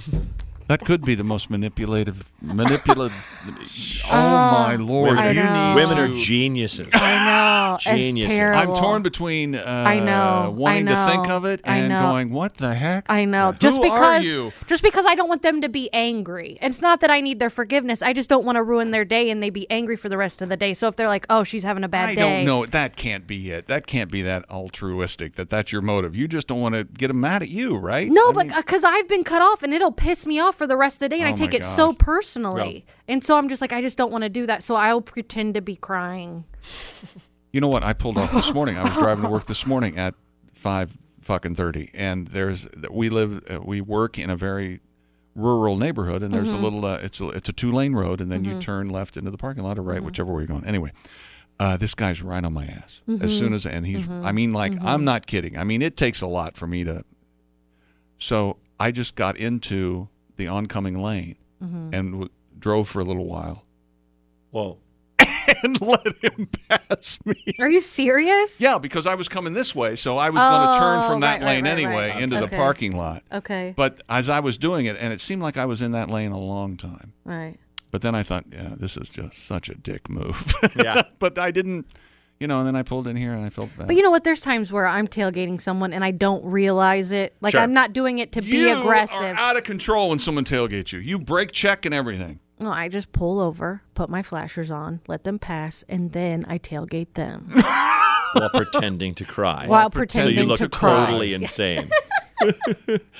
That could be the most manipulative, manipulative. oh my lord! I you know. need Women are to- geniuses. I know, Geniuses. it's I'm terrible. torn between uh, I know, wanting I to think know, of it I and know. going, "What the heck?" I know. Who Just are because you? just because I don't want them to be angry. It's not that I need their forgiveness. I just don't want to ruin their day and they be angry for the rest of the day. So if they're like, "Oh, she's having a bad I day." don't know. That can't be it. That can't be that altruistic. That that's your motive. You just don't want to get them mad at you, right? No, I but mean, because I've been cut off and it'll piss me off for the rest of the day, and Oh I take my it so God. personally. And so I'm just like, I just don't want to do that. So I'll pretend to be crying. you know what? I pulled off this morning. I was driving to work this morning at five fucking thirty, and there's we live uh, we work in a very rural neighborhood, and there's Mm-hmm. a little uh, it's a it's a two lane road, and then you turn left into the parking lot or right, Mm-hmm. whichever way you're going. Anyway. Uh, this guy's right on my ass Mm-hmm. as soon as, and he's, I mean, like, I'm not kidding. I mean, it takes a lot for me to, so I just got into the oncoming lane Mm-hmm. and w- drove for a little while Whoa. and let him pass me. Are you serious? Yeah, because I was coming this way, so I was going to turn Oh, from that right, right, lane right, anyway right. into the Okay. parking lot. Okay. But as I was doing it, and it seemed like I was in that lane a long time. Right. But then I thought, yeah, this is just such a dick move. Yeah. But I didn't, you know, and then I pulled in here and I felt bad. But you know what? There's times where I'm tailgating someone and I don't realize it. Like Sure. I'm not doing it to be you aggressive. are out of control when someone tailgates you. You brake check and everything. No, I just pull over, put my flashers on, let them pass, and then I tailgate them While pretending to cry. while So pretending you look to cry. totally insane.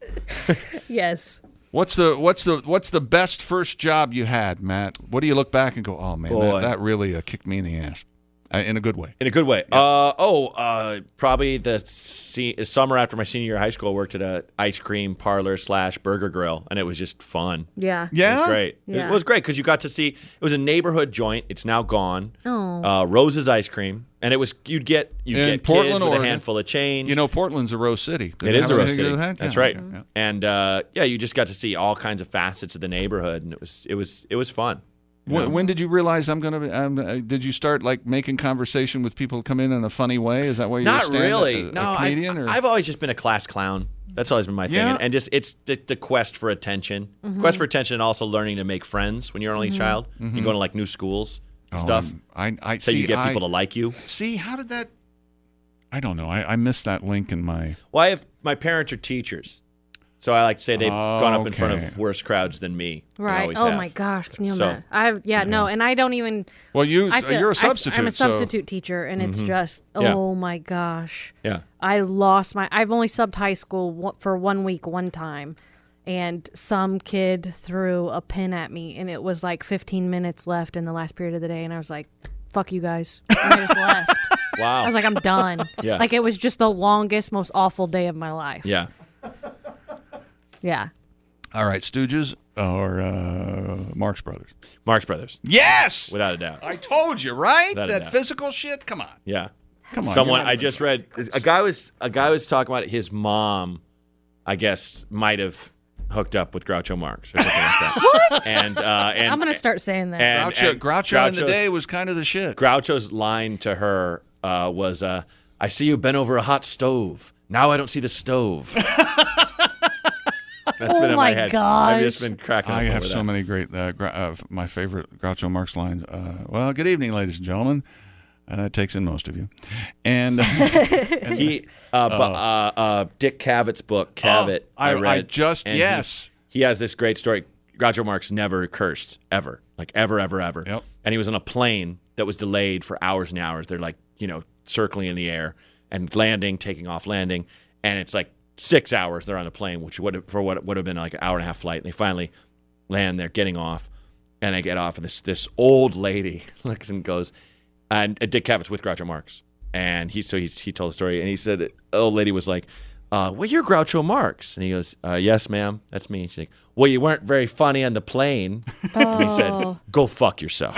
Yes. What's the what's the what's the best first job you had, Matt? What do you look back and go, oh man, Boy. that, that really uh, kicked me in the ass, uh, in a good way. In a good way. Uh, oh, uh, probably the se- summer after my senior year of high school, I worked at a ice cream parlor slash burger grill, and it was just fun. Yeah. Yeah, It was great. It was- Yeah. It was great because you got to see. It was a neighborhood joint. It's now gone. Oh. Uh, Rose's Ice Cream, and it was you'd get you In get Portland, kids with Oregon. a handful of change. You know, Portland's a Rose City. Does It it is have a Rose anything to do City. with that? That's Yeah, right. yeah, yeah. And uh, yeah, you just got to see all kinds of facets of the neighborhood, and it was it was it was fun. you When, know? when did you realize I'm gonna? Be, um, uh, did you start like making conversation with people who come in in a funny way? Is that why you're a Not stand- really. A, a no, I, comedian, or? I've always just been a class clown. That's always been my thing, Yeah. and, and just it's the, the quest for attention, quest for attention, and also learning to make friends when you're an only child. You go to like new schools, and Oh, stuff. I, I So see, you get I- people to like you. See, how did that? I don't know. I, I missed that link in my. Well, I have my parents are teachers, so I like to say they've gone up in front Okay. of worse crowds than me. They Right. always Oh have. my gosh, can you So- imagine? I yeah, no, and I don't even Well, you I feel you're a I s- substitute. I'm a so- substitute teacher, and it's just Yeah. oh my gosh. Yeah. I lost my. I've only subbed high school one- for one week one time, and some kid threw a pin at me, and it was like fifteen minutes left in the last period of the day, and I was like, "Fuck you guys," and I just left. Wow. I was like, "I'm done." Yeah. Like it was just the longest, most awful day of my life. yeah. Yeah. All right, Stooges or uh, Marx Brothers? Marx Brothers, Yes, without a doubt. I told you, right? Without a That doubt. physical shit. Come on, Yeah. come on. Someone you're not- I just read a guy was a guy was talking about his mom, I guess, might have hooked up with Groucho Marx or something like that. What? And uh, and I'm gonna start saying that. and- Groucho, and Groucho in the Groucho's- day was kind of the shit. Groucho's line to her uh, was, uh, "I see you bent over a hot stove. Now I don't see the stove." That's Oh been in my my head. gosh. I've just been cracking up I have over so that. many great, uh, gra- uh, my favorite Groucho Marx lines. Uh, well, good evening, ladies and gentlemen. Uh, that takes in most of you. And He, uh, bu- uh, uh, Dick Cavett book, Cavett. Oh, I- I read, just- and he- yes. He, has this great story. Groucho Marx never cursed ever, like ever, ever, ever. Yep. And he was on a plane that was delayed for hours and hours. They're like, you know, circling in the air and landing, taking off, landing, and it's like six hours they're on a plane, which would have, for what would have been like an hour and a half flight. And they finally land. They're getting off, and I get off, and this this old lady looks and goes, and uh, Dick Cavett's with Groucho Marx, and he so he's, he told the story, and he said, the old lady was like, uh, "Well, you're Groucho Marx," and he goes, uh, "Yes, ma'am, that's me." She's like, "Well, you weren't very funny on the plane," and he said, "Go fuck yourself."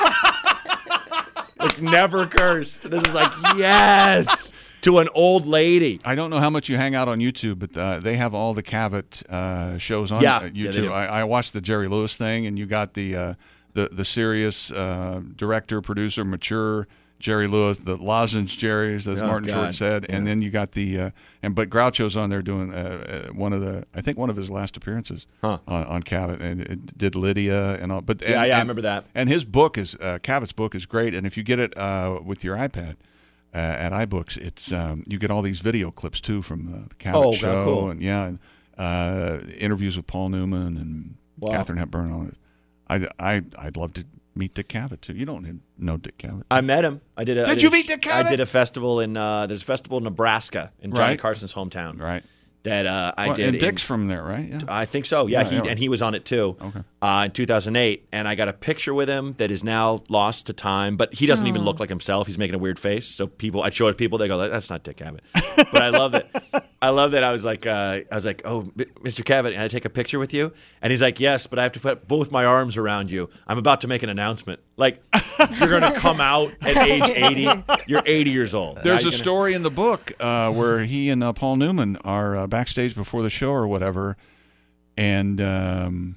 Like never cursed. This is like yes to an old lady. I don't know how much you hang out on YouTube, but uh, they have all the Cavett uh, shows on Yeah. uh, Yeah, YouTube. they do. I, I watched the Jerry Lewis thing, and you got the uh, the the serious uh, director, producer, mature Jerry Lewis, the lozenge Jerry's, as Oh, Martin Short God. said, and then you got the uh, and but Groucho's on there doing uh, uh, one of the I think one of his last appearances Huh. on, on Cavett, and it did Lydia and all. But and, Yeah, yeah, I and- remember that. And his book is uh, Cavett's book is great, and if you get it uh, with your iPad. Uh, at iBooks, it's um, you get all these video clips too from uh, the Cavett Oh, show, cool. and yeah, and, uh, interviews with Paul Newman and Wow. Katharine Hepburn on it. I I I'd love to meet Dick Cavett too. You don't know Dick Cavett. I met him. I did. A, I Did did you a- meet Dick I Cavett? did a festival in. Uh, there's a festival in Nebraska in Johnny Right. Carson's hometown. Right. That uh, I Well, did. and in- Dick's from there, right? Yeah. I think so. Yeah, Yeah, he yeah. and he was on it too. Okay. Uh, in two thousand eight, and I got a picture with him that is now lost to time. But he doesn't even look like himself. He's making a weird face. So people, I show it to people. They go, "That's not Dick Cavett." But I love it. I love that. I was like, uh, I was like, "Oh, Mister Cavett, can I take a picture with you?" And he's like, "Yes, but I have to put both my arms around you. I'm about to make an announcement. Like, you're going to come out at age eighty. You're eighty years old. There's Now a you're gonna- story in the book uh, where he and uh, Paul Newman are uh, backstage before the show or whatever, and um,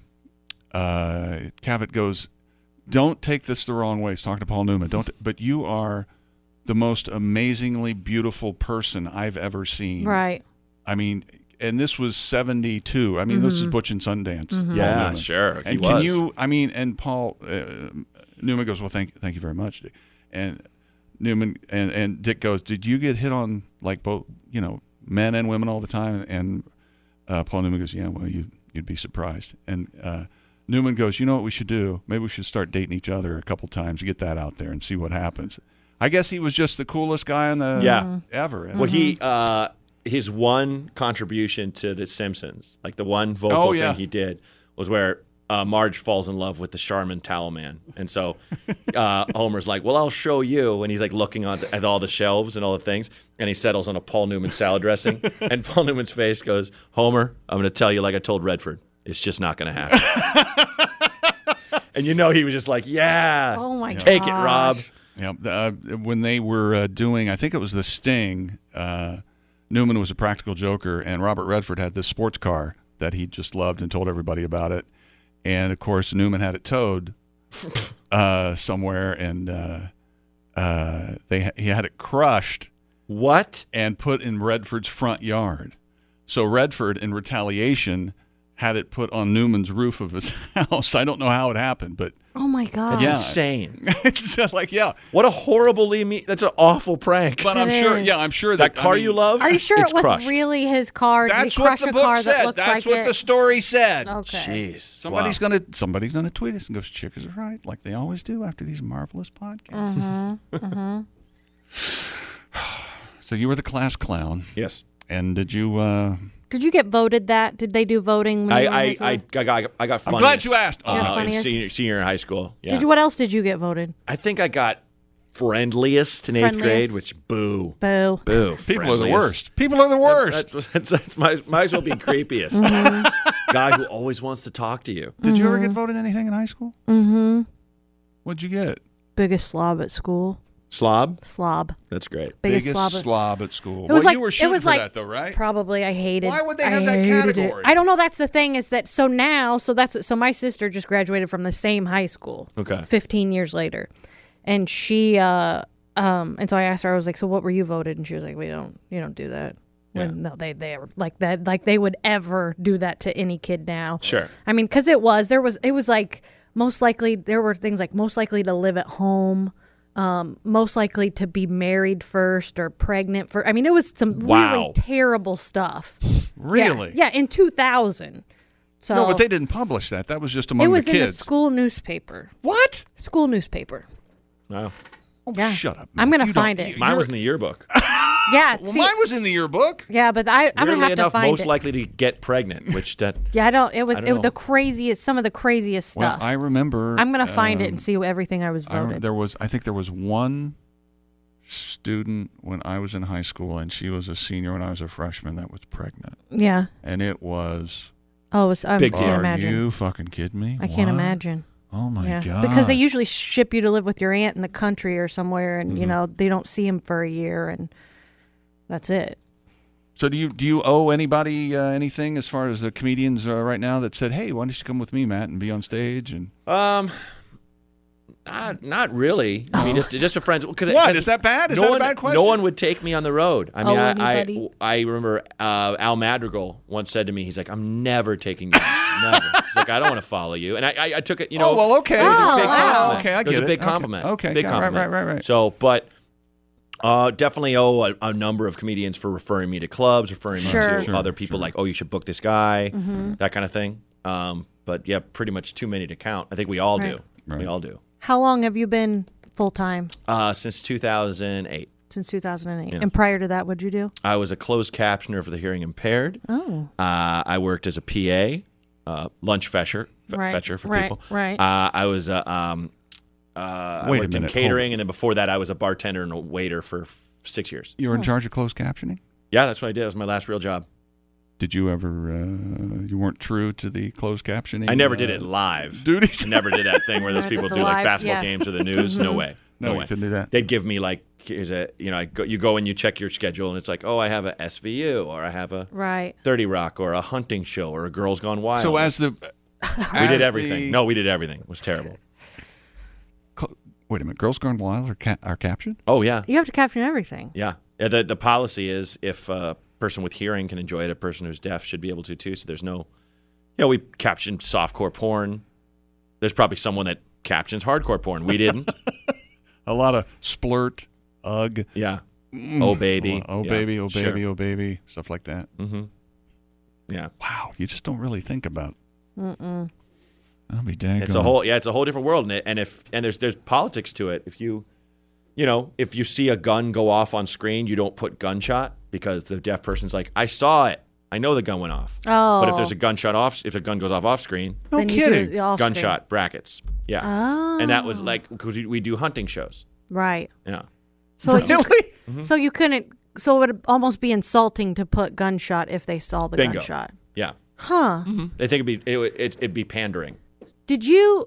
uh, Cavett goes, "Don't take this the wrong way." He's talking to Paul Newman. Don't, but you are the most amazingly beautiful person I've ever seen. Right. I mean, and this was seventy-two. I mean, this is Butch and Sundance. Paul Yeah, Newman. sure. He And was. can you? I mean, and Paul uh, Newman goes, "Well, thank, thank you very much." Dick. And Newman and, and Dick goes, "Did you get hit on like both, you know, men and women all the time?" And uh, Paul Newman goes, "Yeah, well, you you'd be surprised." And uh, Newman goes, "You know what we should do? Maybe we should start dating each other a couple times, get that out there, and see what happens." I guess he was just the coolest guy on the Yeah. ever. Well, he uh, his one contribution to The Simpsons, like the one vocal Oh, yeah. thing he did, was where uh, Marge falls in love with the Charmin Towel Man, and so uh, Homer's like, "Well, I'll show you," and he's like looking on at all the shelves and all the things, and he settles on a Paul Newman salad dressing, and Paul Newman's face goes, "Homer, I'm going to tell you like I told Redford, it's just not going to happen." And you know he was just like, "Yeah, Oh my take gosh. it, Rob." Yeah, uh, when they were uh, doing, I think it was The Sting, uh, Newman was a practical joker, and Robert Redford had this sports car that he just loved and told everybody about it. And, of course, Newman had it towed uh, somewhere, and uh, uh, they he had it crushed What? and put in Redford's front yard. So Redford, in retaliation, had it put on Newman's roof of his house. I don't know how it happened, but Oh my god. That's Yeah. insane. it's just like, yeah. What a horribly me. That's an awful prank. But I'm It sure, is. yeah, I'm sure that that car I mean, you love. Are you sure it's it was crushed. really his car? Did That's he what crush the a book car that said. looks That's like what it? the story said. Okay. Jeez. Somebody's Wow. gonna somebody's gonna tweet us and go, "Chickers are right," like they always do after these marvelous podcasts. Mm-hmm. So you were the class clown, Yes. and did you? Uh, Did you get voted that? Did they do voting when I you were in high I, school? I, I got I got I'm funniest. glad you asked. Uh, Yeah, in funniest. senior senior in high school. Yeah. Did you, what else did you get voted? I think I got friendliest in eighth grade, Friendliest. which boo. Boo. Boo. people are the friendliest. worst. People are the worst. That, that's, that's, might, might as well be creepiest. Mm-hmm. Guy who always wants to talk to you. Did you ever get voted anything in high school? Mm-hmm. What'd you get? Biggest slob at school. Slob? Slob. That's great. Biggest, Biggest slob. At, slob at school. It was well, like you were it shooting was for like that, though, right? probably I hated. Why would they I have that hated it. category? I don't know. That's the thing is that so now so that's so my sister just graduated from the same high school. Okay. Fifteen years later, and she uh um and so I asked her I was like so what were you voted and she was like we don't you don't do that. Yeah. When, no, they they are like that like they would ever do that to any kid now. Sure. I mean, because it was there was it was like most likely there were things like most likely to live at home. Um, most likely to be married first or pregnant for. I mean, it was some Wow. really terrible stuff. Really? Yeah, yeah, in two thousand. So No, but they didn't publish that. That was just among it was the in the kids. school newspaper. What? School newspaper. Wow. Oh, Yeah. shut up. I'm man. gonna You don't- find it. you- Mine you're- was in the yearbook. Yeah, Well, see, mine was in the yearbook. yeah, but I, I'm gonna Weirdly have enough, to find most it. likely to get pregnant, which that yeah, I don't. It was I don't it, know. the craziest, some of the craziest Well, stuff. I remember. I'm gonna find it um, and see everything I was I rem- voted. there was, I think there was one student when I was in high school, and she was a senior when I was a freshman that was pregnant, yeah. and it was. Oh, it was, I Big can't deal. Are imagine. you fucking kidding me? I can't What? imagine. Oh my Yeah, god! because they usually ship you to live with your aunt in the country or somewhere, and Mm-hmm. you know they don't see him for a year, and that's it. So do you do you owe anybody uh, anything as far as the comedians uh, right now that said, "Hey, why don't you come with me, Matt, and be on stage?" And um, not not really. I mean, just just a friend. Because what is that bad? Is no that one, a bad question? No one would take me on the road. I mean, Oh, I, anybody? I I remember uh, Al Madrigal once said to me, he's like, "I'm never taking you. Never." He's like, "I don't want to follow you," and I I, I took it. You know, Oh, well, okay. It was Oh, a big wow. compliment. Okay, I it was get a it. big Okay. compliment. Okay, big yeah, right, compliment. right, right, right. So, but. Uh, definitely owe a, a number of comedians for referring me to clubs, referring Sure. me to Sure, other people, sure. like, oh, you should book this guy, Mm-hmm. that kind of thing. Um, but yeah, pretty much too many to count. I think we all Right. do. Right. We all do. How long have you been full time? Uh, since two thousand eight. Since two thousand eight. Yeah. And prior to that, what'd you do? I was a closed captioner for the hearing impaired. Oh, Uh, I worked as a P A, uh, lunch fetcher, f- Right, fetcher for right, people. right. Uh, I was uh, um, uh, I Wait a worked in minute, catering, hold and then before that, I was a bartender and a waiter for f- six years. you were in charge of closed captioning. Yeah, that's what I did. It was my last real job. Did you ever? Uh, you weren't true to the closed captioning. I never uh, did it live. Duties. I never did that thing where those Never did people the do like live, basketball yeah. games or the news. No way. No, No you way. couldn't do that. They'd give me like, here's a, you know, I go, you go and you check your schedule, and it's like, oh, I have a S V U, or I have a right. thirty Rock, or a hunting show, or a Girls Gone Wild. So as the we did everything. No, we did everything. It was terrible. Cl- wait a minute. Girls Gone Wild are, ca- are captioned. Oh yeah, You have to caption everything. yeah. Yeah, the the policy is if a person with hearing can enjoy it, a person who's deaf should be able to too. So there's no, you know, we captioned softcore porn. There's probably someone that captions hardcore porn. We didn't. A lot of splurt, ugh, Yeah. Oh baby. oh Yeah, baby, oh sure. baby, oh baby, stuff like that. Mm-hmm. Yeah. Wow, you just don't really think about. Mm-mm. I'll be dang. It's a whole yeah, it's a whole different world, and, it, and if and there's there's politics to it. If you you know, if you see a gun go off on screen, you don't put gunshot because the deaf person's like, I saw it. I know the gun went off. Oh. But if there's a gunshot off, if a gun goes off off screen, No Then you do kidding. the off-screen. gunshot brackets. Yeah. Oh. And that was like, because we, we do hunting shows. Right. Yeah. So you, Really? so you couldn't. So it would almost be insulting to put gunshot if they saw the Bingo. gunshot. Yeah. Huh. They think it'd be, it, would- it, it'd be pandering. Did you?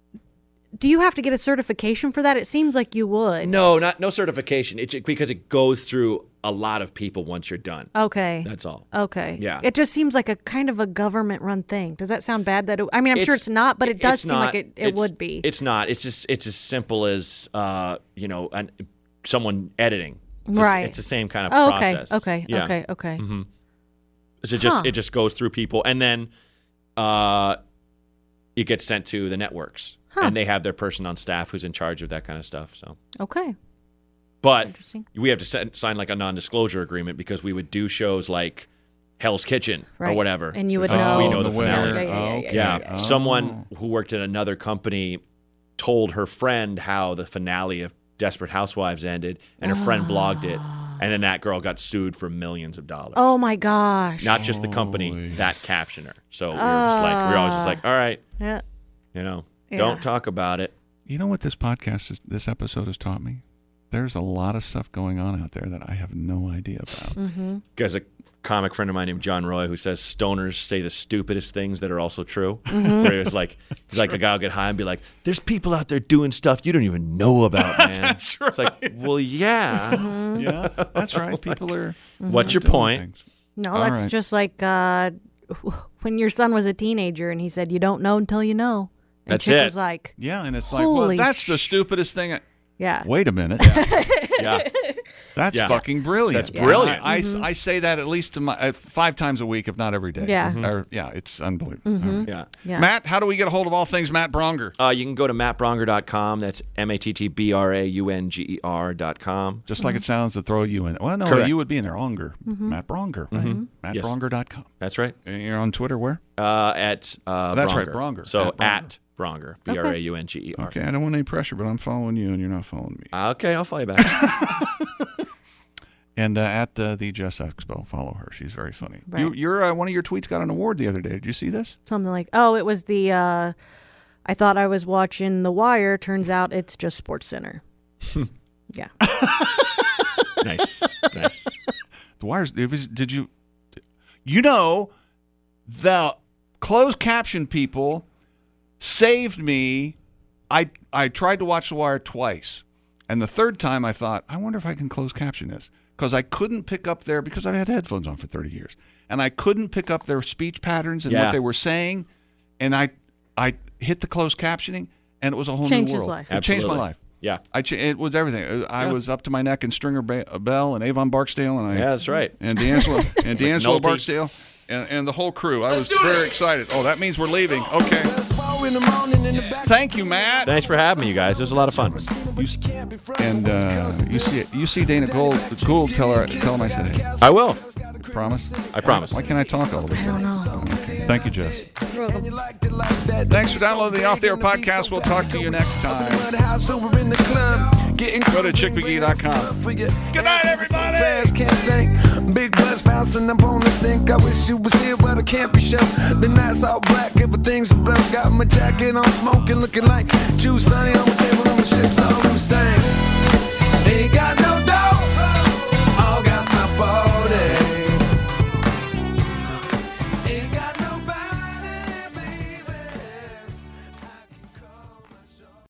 Do you have to get a certification for that? It seems like you would. No, not no certification. It's because it goes through a lot of people once you're done. Okay. That's all. Okay. Yeah. It just seems like a kind of a government-run thing. Does that sound bad? That it, I mean, I'm sure it's not, but it does it's seem not. like it, it It's- would be. It's not. It's just it's as simple as uh, you know, an, someone editing. It's Right. Just, it's the same kind of oh, okay. process. Okay. Yeah. Okay. Okay. So it just Huh. it just goes through people, and then uh, it gets sent to the networks, and they have their person on staff who's in charge of that kind of stuff. So, Okay. but Interesting. we have to set, sign like a non-disclosure agreement because we would do shows like Hell's Kitchen or Right. whatever, And you So would it's like, know. we know Oh, the, the finale. winner. Yeah, yeah, yeah, Okay. Yeah, Oh. someone who worked at another company told her friend how the finale of Desperate Housewives ended, and her friend blogged it, and then that girl got sued for millions of dollars. Oh my gosh. Not just the company, Holy. that captioner. So we were just like, we were always just like, all right, Yeah. you know, Yeah. don't talk about it. You know what this podcast, is, this episode has taught me? There's a lot of stuff going on out there that I have no idea about. Mm-hmm. There's a comic friend of mine named John Roy who says stoners say the stupidest things that are also true. Mm-hmm. Where he was like, he's like a guy will get high and be like, "There's people out there doing stuff you don't even know about, man." That's It's like, well, yeah. Mm-hmm. Yeah, that's right. People are. What's your doing point? things. No, All that's right. just like uh, when your son was a teenager and he said, "You don't know until you know." And That's Chick it. was like, Yeah, and it's like, well, Holy that's the sh- stupidest thing. I- "Yeah, Wait a minute. Yeah. That's Yeah. fucking brilliant. That's brilliant. I, I, I say that at least to my, uh, five times a week, if not every day. Yeah. Or, yeah, it's unbelievable. All right. Yeah. yeah." Matt, how do we get a hold of all things Matt Bronger? Uh, you can go to matt bronger dot com. That's M A T T B R A U N G E R dot com. Just like it sounds to throw you in. Well, no, Correct. you would be in there. Unger. Matt Bronger, right? matt Yes. bronger dot com. That's right. And you're on Twitter where? Uh, at uh, That's Bronger. right, Bronger. So At Bronger. at Bronger, B R A U N G E R. Okay, I don't want any pressure, but I'm following you and you're not following me. Okay, I'll follow you back. And uh, at uh, the Jess Expo, follow her. She's very funny. Right. You, your uh, one of your tweets got an award the other day. Did you see this? Something like, "Oh, it was the." Uh, I thought I was watching The Wire. Turns out it's just Sports Center. Yeah. Nice, nice. The Wires. It was, did you? You know, the closed caption people saved me. I I tried to watch The Wire twice, and the third time I thought, I wonder if I can close caption this, because I couldn't pick up their, because I've had headphones on for thirty years, and I couldn't pick up their speech patterns and Yeah. what they were saying, and I I hit the closed captioning, and it was a whole Changed new his world. life. It changed my Absolutely. life. Yeah. I cha- it was everything. I Yeah. was up to my neck in Stringer ba- Bell and Avon Barksdale, and I Yeah, that's right. and D'Angelo and D'Angelo McNulty. Barksdale and, and the whole crew. I was very excited. Oh, that means we're leaving. Okay. Thank you, Matt. Thanks for having me, you guys. It was a lot of fun. You, and uh, you see you see Dana Gould, Gould tell her tell him I said hey. I will. Promise? I promise. Why can't I talk all of a sudden? I don't know. Okay. Thank you, Jess. You're welcome. Thanks for downloading the Off the Air podcast. We'll talk to you next time. Go to chick mcgee dot com. Good night, everybody. Fast, can't think. Big bus bouncing up on the sink. I wish you was here, but I can't be sure. The night's all black, everything's blurred. Got my jacket on, smoking, looking like juice, honey on the table.